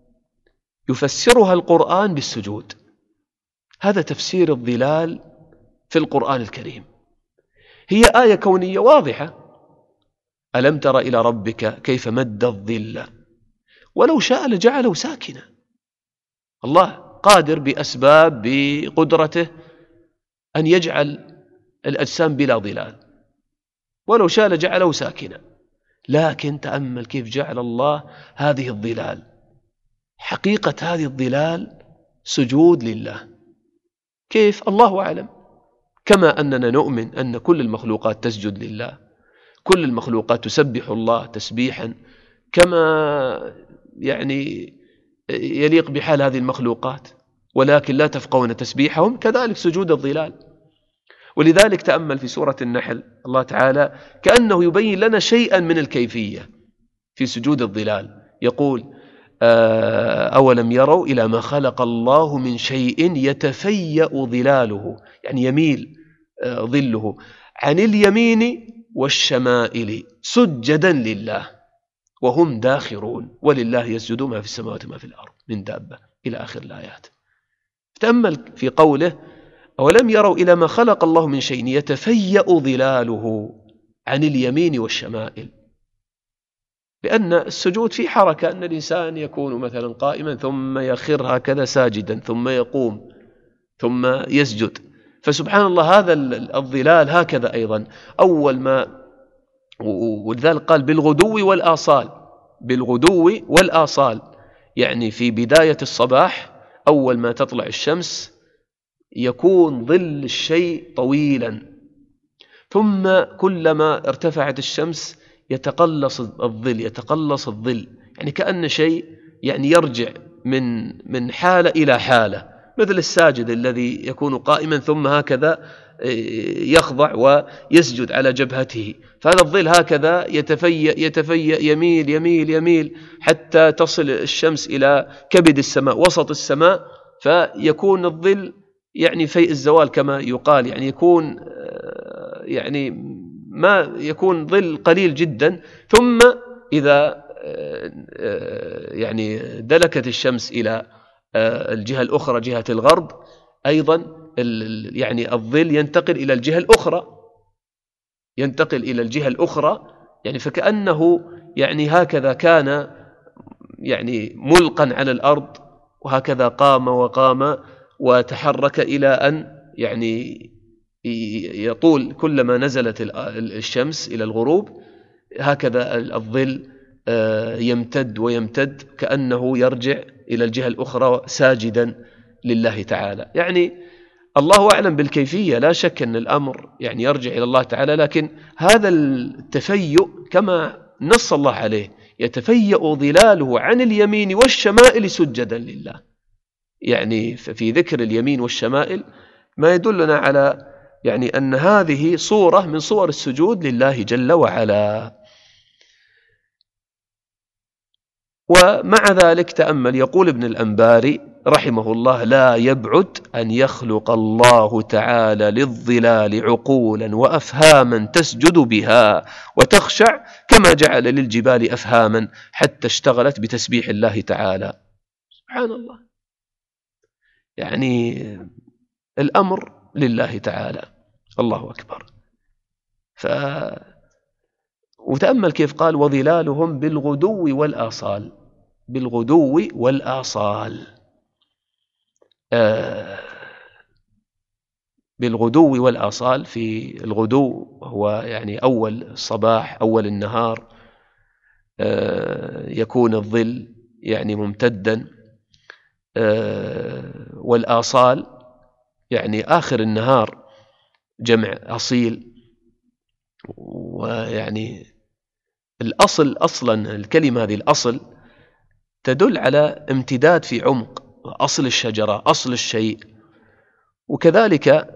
يفسرها القرآن بالسجود. هذا تفسير الظلال في القرآن الكريم. هي آية كونية واضحة: ألم تر إلى ربك كيف مد الظل ولو شاء لجعله ساكنا. الله قادر بأسباب بقدرته أن يجعل الأجسام بلا ظلال، ولو شاء لجعله ساكنا، لكن تأمل كيف جعل الله هذه الظلال. حقيقة هذه الظلال سجود لله. كيف؟ الله أعلم. كما أننا نؤمن أن كل المخلوقات تسجد لله، كل المخلوقات تسبح الله تسبيحا كما يعني يليق بحال هذه المخلوقات، ولكن لا تفقهون تسبيحهم، كذلك سجود الظلال. ولذلك تأمل في سورة النحل الله تعالى كأنه يبين لنا شيئا من الكيفية في سجود الظلال. يقول أولم يروا إلى ما خلق الله من شيء يتفيأ ظلاله، يعني يميل ظله عن اليمين والشمائل سجدا لله وهم داخرون ولله يسجد ما في السماوات وما في الأرض من دابة إلى آخر الآيات. تأمل في قوله أولم يروا إلى ما خلق الله من شيء يتفيأ ظلاله عن اليمين والشمائل، لأن السجود في حركة، أن الإنسان يكون مثلا قائما ثم يخر هكذا ساجدا ثم يقوم ثم يسجد. فسبحان الله هذا الظلال هكذا أيضا أول ما، ولذلك قال بالغدو والآصال، بالغدو والآصال، يعني في بداية الصباح أول ما تطلع الشمس يكون ظل الشيء طويلا، ثم كلما ارتفعت الشمس يتقلص الظل، يتقلص الظل، يعني كأن شيء يعني يرجع من حالة إلى حالة، مثل الساجد الذي يكون قائما ثم هكذا يخضع ويسجد على جبهته، فهذا الظل هكذا يتفيأ يميل يميل يميل حتى تصل الشمس إلى كبد السماء وسط السماء، فيكون الظل يعني فيء الزوال كما يقال، يعني يكون يعني ما يكون ظل قليل جدا، ثم إذا يعني دلكت الشمس إلى الجهة الأخرى جهة الغرب أيضا يعني الظل ينتقل إلى الجهة الأخرى، ينتقل إلى الجهة الأخرى، يعني فكأنه يعني هكذا كان يعني ملقا على الأرض، وهكذا قام وقام وتحرك إلى أن يعني يطول كلما نزلت الشمس إلى الغروب، هكذا الظل يمتد ويمتد كأنه يرجع إلى الجهة الأخرى ساجدا لله تعالى. يعني الله أعلم بالكيفية، لا شك أن الأمر يعني يرجع إلى الله تعالى، لكن هذا التفيؤ كما نص الله عليه، يتفيأ ظلاله عن اليمين والشمائل سجدا لله. يعني في ذكر اليمين والشمائل ما يدلنا على يعني أن هذه صورة من صور السجود لله جل وعلا. ومع ذلك تأمل، يقول ابن الأنباري رحمه الله: لا يبعد أن يخلق الله تعالى للظلال عقولا وأفهاما تسجد بها وتخشع، كما جعل للجبال أفهاما حتى اشتغلت بتسبيح الله تعالى. سبحان الله، يعني الأمر لله تعالى، الله أكبر. وتأمل كيف قال: وظلالهم بالغدو والآصال، بالغدو والآصال. بالغدو والآصال، في الغدو هو يعني أول الصباح أول النهار، يكون الظل يعني ممتدا، والآصال يعني آخر النهار، جمع أصيل. ويعني الأصل أصلا الكلمة هذه الأصل تدل على امتداد في عمق، أصل الشجرة أصل الشيء. وكذلك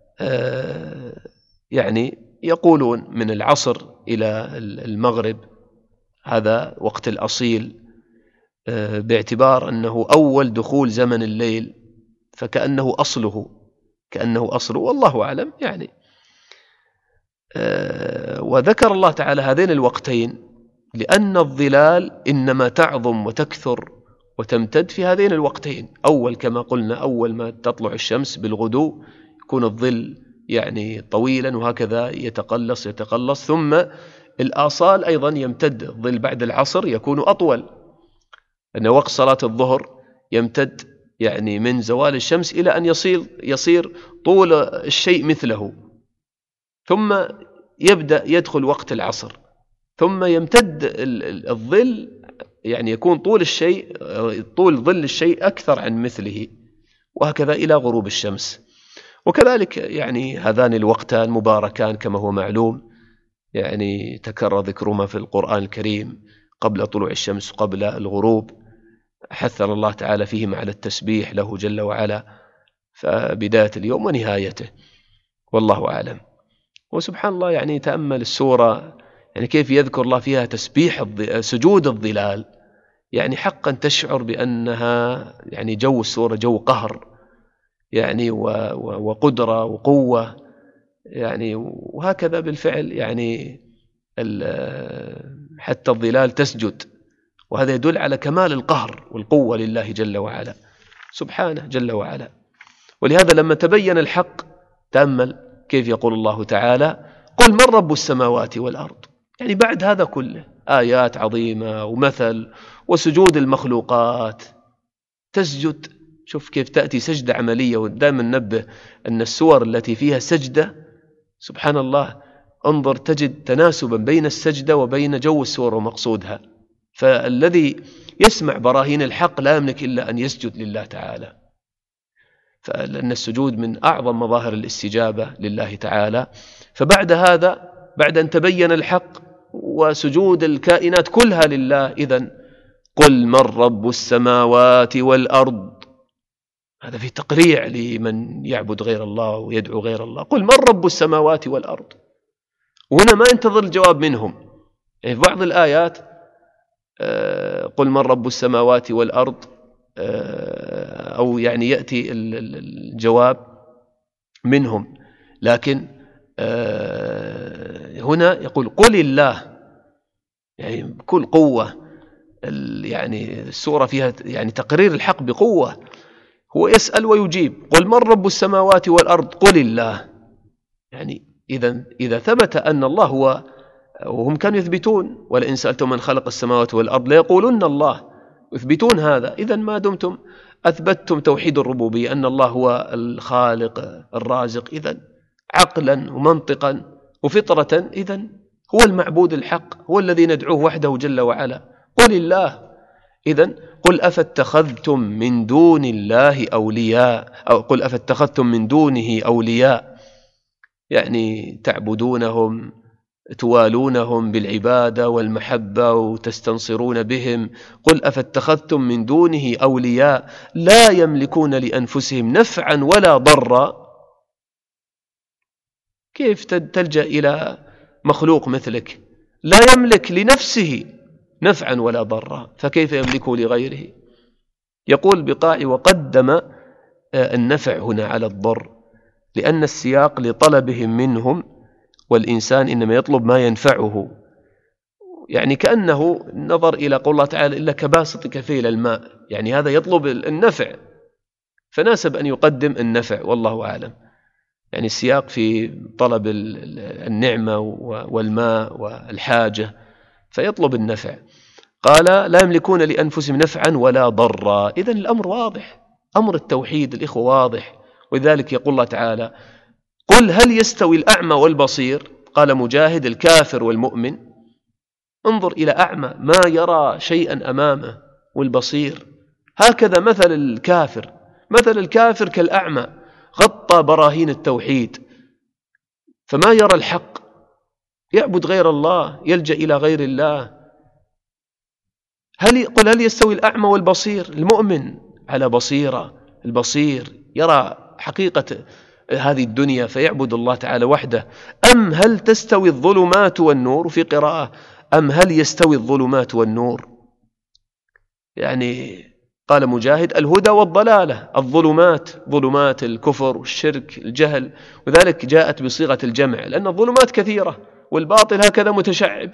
يعني يقولون من العصر إلى المغرب هذا وقت الأصيل، باعتبار أنه أول دخول زمن الليل، فكأنه أصله، كأنه أصله، والله أعلم يعني. وذكر الله تعالى هذين الوقتين لأن الظلال إنما تعظم وتكثر وتمتد في هذين الوقتين. أول كما قلنا أول ما تطلع الشمس بالغدو يكون الظل يعني طويلا، وهكذا يتقلص، ثم الآصال أيضا يمتد الظل بعد العصر يكون أطول، أن وقت صلاة الظهر يمتد يعني من زوال الشمس إلى أن يصير طول الشيء مثله، ثم يبدأ يدخل وقت العصر، ثم يمتد الظل، يعني يكون طول ظل الشيء أكثر عن مثله، وهكذا إلى غروب الشمس. وكذلك يعني هذان الوقتان مباركان كما هو معلوم، يعني تكرر ذكرهما في القرآن الكريم قبل طلوع الشمس وقبل الغروب، حثنا الله تعالى فيهم على التسبيح له جل وعلا، فبداية اليوم ونهايته، والله أعلم. وسبحان الله، يعني تأمل السورة يعني كيف يذكر الله فيها تسبيح سجود الظلال، يعني حقا تشعر بأنها يعني جو السورة جو قهر يعني وقدرة وقوة يعني. وهكذا بالفعل يعني حتى الظلال تسجد، وهذا يدل على كمال القهر والقوة لله جل وعلا سبحانه جل وعلا. ولهذا لما تبين الحق تأمل كيف يقول الله تعالى: قل من رب السماوات والأرض. يعني بعد هذا كله آيات عظيمة ومثل وسجود المخلوقات تسجد. شوف كيف تأتي سجدة عملية، ودائما ننبه أن السور التي فيها سجدة سبحان الله انظر تجد تناسبا بين السجدة وبين جو السور ومقصودها. فالذي يسمع براهين الحق لا يملك إلا أن يسجد لله تعالى، فلأن السجود من أعظم مظاهر الاستجابة لله تعالى. فبعد هذا، بعد أن تبين الحق وسجود الكائنات كلها لله، إذن قل من رب السماوات والأرض. هذا في تقريع لمن يعبد غير الله ويدعو غير الله. قل من رب السماوات والأرض، وهنا ما ينتظر الجواب منهم. يعني في بعض الآيات قل من رب السماوات والأرض، أو يعني يأتي الجواب منهم، لكن هنا يقول قل الله، يعني بكل قوة، يعني السورة فيها يعني تقرير الحق بقوة. هو يسأل ويجيب، قل من رب السماوات والأرض قل الله. يعني إذا ثبت أن الله هو، وهم كانوا يثبتون ولئن سألتم من خلق السماوات والأرض ليقولن الله، يثبتون هذا. إذا ما دمتم أثبتتم توحيد الربوبية أن الله هو الخالق الرازق، إذا عقلا ومنطقا وفطرة إذا هو المعبود الحق، هو الذي ندعوه وحده جل وعلا. قل الله. إذن قل أفاتخذتم من دون الله أولياء، أو قل أفاتخذتم من دونه أولياء، يعني تعبدونهم، توالونهم بالعبادة والمحبة وتستنصرون بهم. قل أفاتخذتم من دونه أولياء لا يملكون لأنفسهم نفعا ولا ضرا. كيف تلجأ إلى مخلوق مثلك لا يملك لنفسه نفعا ولا ضرا، فكيف يملكه لغيره؟ يقول بقاعي وقدم النفع هنا على الضر، لأن السياق لطلبهم منهم، والإنسان إنما يطلب ما ينفعه. يعني كأنه نظر إلى قول الله تعالى إلا كباسط كفيه إلى الماء، يعني هذا يطلب النفع، فناسب أن يقدم النفع، والله أعلم. يعني السياق في طلب النعمة والماء والحاجة، فيطلب النفع. قال لا يملكون لأنفسهم نفعا ولا ضرا. إذن الأمر واضح، أمر التوحيد الإخوة واضح. ولذلك يقول الله تعالى قل هل يستوي الأعمى والبصير؟ قال مجاهد الكافر والمؤمن. انظر إلى أعمى ما يرى شيئا أمامه، والبصير هكذا مثل الكافر. مثل الكافر كالأعمى، غطى براهين التوحيد فما يرى الحق، يعبد غير الله، يلجأ إلى غير الله. قل هل يستوي الأعمى والبصير؟ المؤمن على بصيرة، البصير يرى حقيقة هذه الدنيا فيعبد الله تعالى وحده. أم هل تستوي الظلمات والنور؟ في قراءة أم هل يستوي الظلمات والنور؟ يعني قال مجاهد الهدى والضلالة، الظلمات ظلمات الكفر والشرك الجهل، وذلك جاءت بصيغة الجمع لأن الظلمات كثيرة، والباطل هكذا متشعب.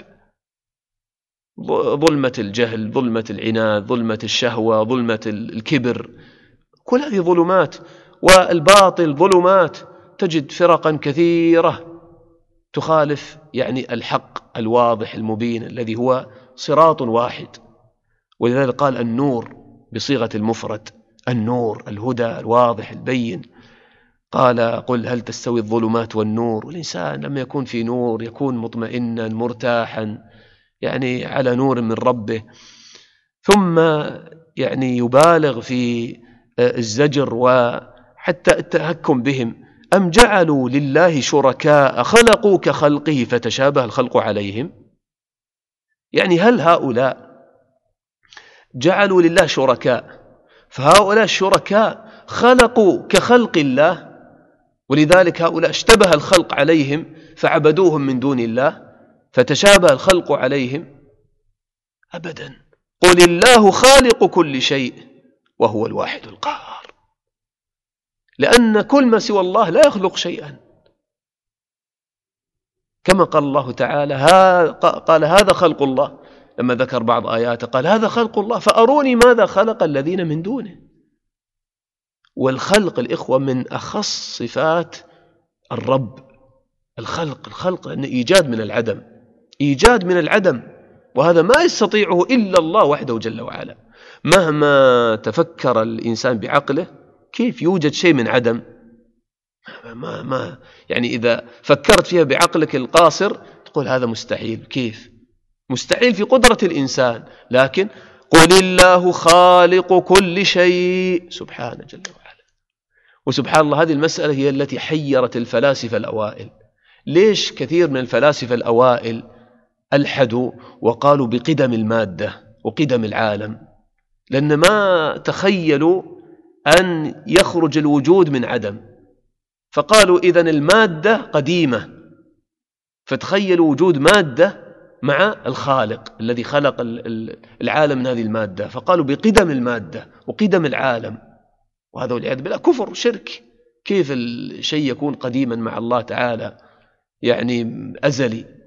ظلمة الجهل، ظلمة العناد، ظلمة الشهوة، ظلمة الكبر، كل هذه ظلمات. والباطل ظلمات، تجد فرقا كثيرة تخالف يعني الحق الواضح المبين الذي هو صراط واحد. ولذلك قال النور بصيغة المفرد، النور الهدى الواضح البين. قال قل هل تستوي الظلمات والنور؟ والإنسان لما يكون في نور يكون مطمئنا مرتاحا، يعني على نور من ربه. ثم يعني يبالغ في الزجر وحتى التهكم بهم. أم جعلوا لله شركاء خلقوا كخلقه فتشابه الخلق عليهم؟ يعني هل هؤلاء جعلوا لله شركاء، فهؤلاء الشركاء خلقوا كخلق الله، ولذلك هؤلاء اشتبه الخلق عليهم فعبدوهم من دون الله فتشابه الخلق عليهم؟ أبدا. قل الله خالق كل شيء وهو الواحد القهار، لأن كل ما سوى الله لا يخلق شيئا. كما قال الله تعالى قال هذا خلق الله، لما ذكر بعض آياته قال هذا خلق الله فأروني ماذا خلق الذين من دونه. والخلق الإخوة من أخص صفات الرب، الخلق أنه إيجاد من العدم، إيجاد من العدم، وهذا ما يستطيعه إلا الله وحده جل وعلا. مهما تفكر الإنسان بعقله كيف يوجد شيء من عدم؟ ما يعني إذا فكرت فيها بعقلك القاصر تقول هذا مستحيل. كيف مستحيل في قدرة الإنسان؟ لكن قل الله خالق كل شيء سبحانه جل وعلا. وسبحان الله هذه المسألة هي التي حيرت الفلاسفة الأوائل. ليش كثير من الفلاسفة الأوائل ألحدوا وقالوا بقدم المادة وقدم العالم؟ لأن ما تخيلوا أن يخرج الوجود من عدم، فقالوا إذن المادة قديمة، فتخيلوا وجود مادة مع الخالق الذي خلق العالم من هذه المادة، فقالوا بقدم المادة وقدم العالم، وهذا والعياذ بالله كفر شرك. كيف الشيء يكون قديما مع الله تعالى، يعني أزلي؟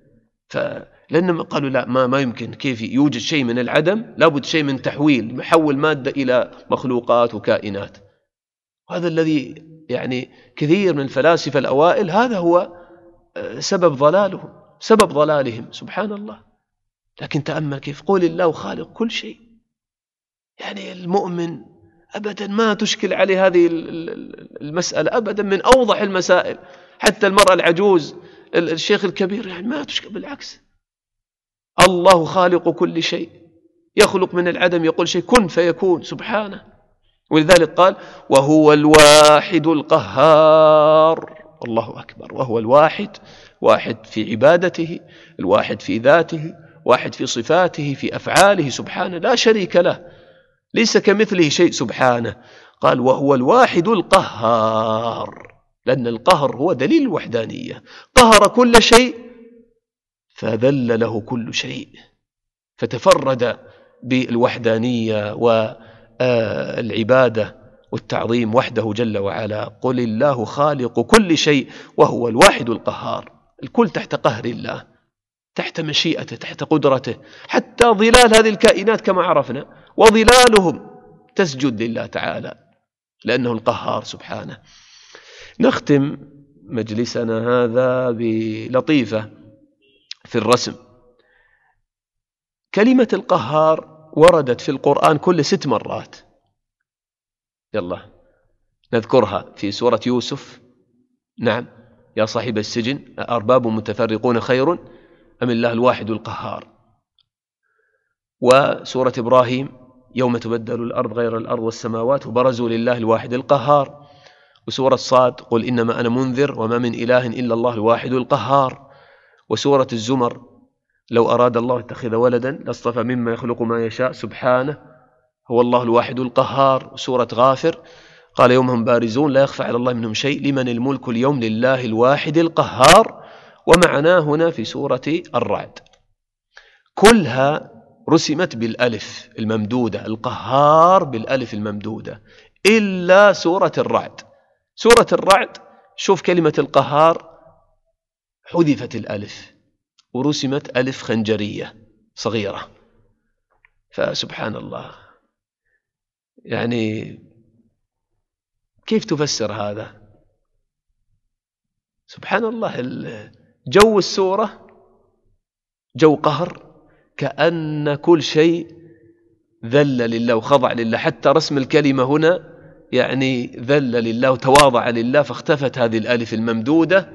لأنهم قالوا لا، ما يمكن، كيف يوجد شيء من العدم؟ لابد شيء من تحويل، محول مادة إلى مخلوقات وكائنات. وهذا الذي يعني كثير من الفلاسفة الأوائل هذا هو سبب ضلالهم، سبحان الله. لكن تأمل كيف قول الله خالق كل شيء. يعني المؤمن أبدا ما تشكل عليه هذه المسألة أبدا، من أوضح المسائل. حتى المرأة العجوز، الشيخ الكبير، يعني ما تشكل، بالعكس، الله خالق كل شيء، يخلق من العدم، يقول شيء كن فيكون، سبحانه. ولذلك قال وهو الواحد القهار. الله أكبر. وهو الواحد، واحد في عبادته، الواحد في ذاته، واحد في صفاته، في أفعاله، سبحانه لا شريك له، ليس كمثله شيء، سبحانه. قال وهو الواحد القهار، لأن القهر هو دليل الوحدانية. قهر كل شيء فذل له كل شيء، فتفرد بالوحدانية والعبادة والتعظيم وحده جل وعلا. قل الله خالق كل شيء وهو الواحد القهار. الكل تحت قهر الله، تحت مشيئته، تحت قدرته. حتى ظلال هذه الكائنات كما عرفنا، وظلالهم تسجد لله تعالى لأنه القهار، سبحانه. نختم مجلسنا هذا بلطيفة في الرسم. كلمة القهار وردت في القرآن كل 6 مرات. يلا نذكرها في سورة يوسف، نعم، يا صاحب السجن أرباب متفرقون خير أم الله الواحد القهار. وسورة إبراهيم يوم تبدل الأرض غير الأرض والسماوات وبرزوا لله الواحد القهار. وسورة صاد قل إنما أنا منذر وما من إله إلا الله الواحد القهار. وسورة الزمر لو أراد الله اتخذ ولدا لاصطفى مما يخلق ما يشاء، سبحانه هو الله الواحد القهار. وسورة غافر قال يوم هم بارزون لا يخفى على الله منهم شيء لمن الملك اليوم لله الواحد القهار. ومعناه هنا في سورة الرعد. كلها رسمت بالألف الممدودة، القهار بالألف الممدودة، إلا سورة الرعد. سورة الرعد شوف كلمة القهار حذفت الألف ورسمت ألف خنجرية صغيرة. فسبحان الله، يعني كيف تفسر هذا؟ سبحان الله. جو السورة جو قهر، كأن كل شيء ذل لله وخضع لله. حتى رسم الكلمة هنا يعني ذل لله وتواضع لله، فاختفت هذه الألف الممدودة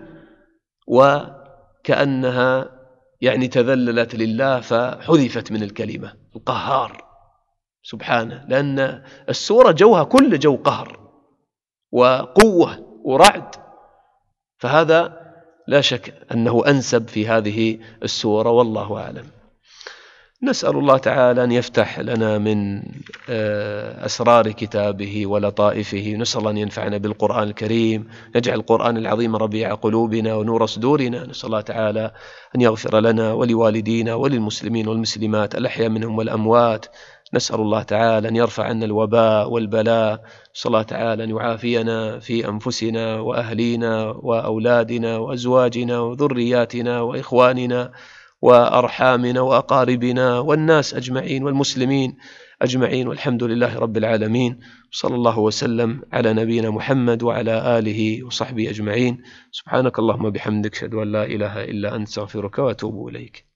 وكأنها يعني تذللت لله فحذفت من الكلمة القهار، سبحانه. لأن السورة جوها كل جو قهر وقوة ورعد، فهذا لا شك أنه أنسب في هذه السورة، والله أعلم. نسأل الله تعالى أن يفتح لنا من أسرار كتابه ولطائفه. نسأل أن ينفعنا بالقرآن الكريم، نجعل القرآن العظيم ربيع قلوبنا ونور صدورنا. نسأل الله تعالى أن يغفر لنا ولوالدينا وللمسلمين والمسلمات الأحياء منهم والأموات. نسأل الله تعالى أن يرفع عنا الوباء والبلاء. نسأل الله تعالى أن يعافينا في أنفسنا وأهلينا وأولادنا وأزواجنا وذرياتنا وإخواننا وأرحامنا وأقاربنا والناس أجمعين والمسلمين أجمعين، والحمد لله رب العالمين. صلى الله وسلم على نبينا محمد وعلى آله وصحبه أجمعين. سبحانك اللهم بحمدك، أشهد أن لا إله إلا أنت، أستغفرك وأتوب إليك.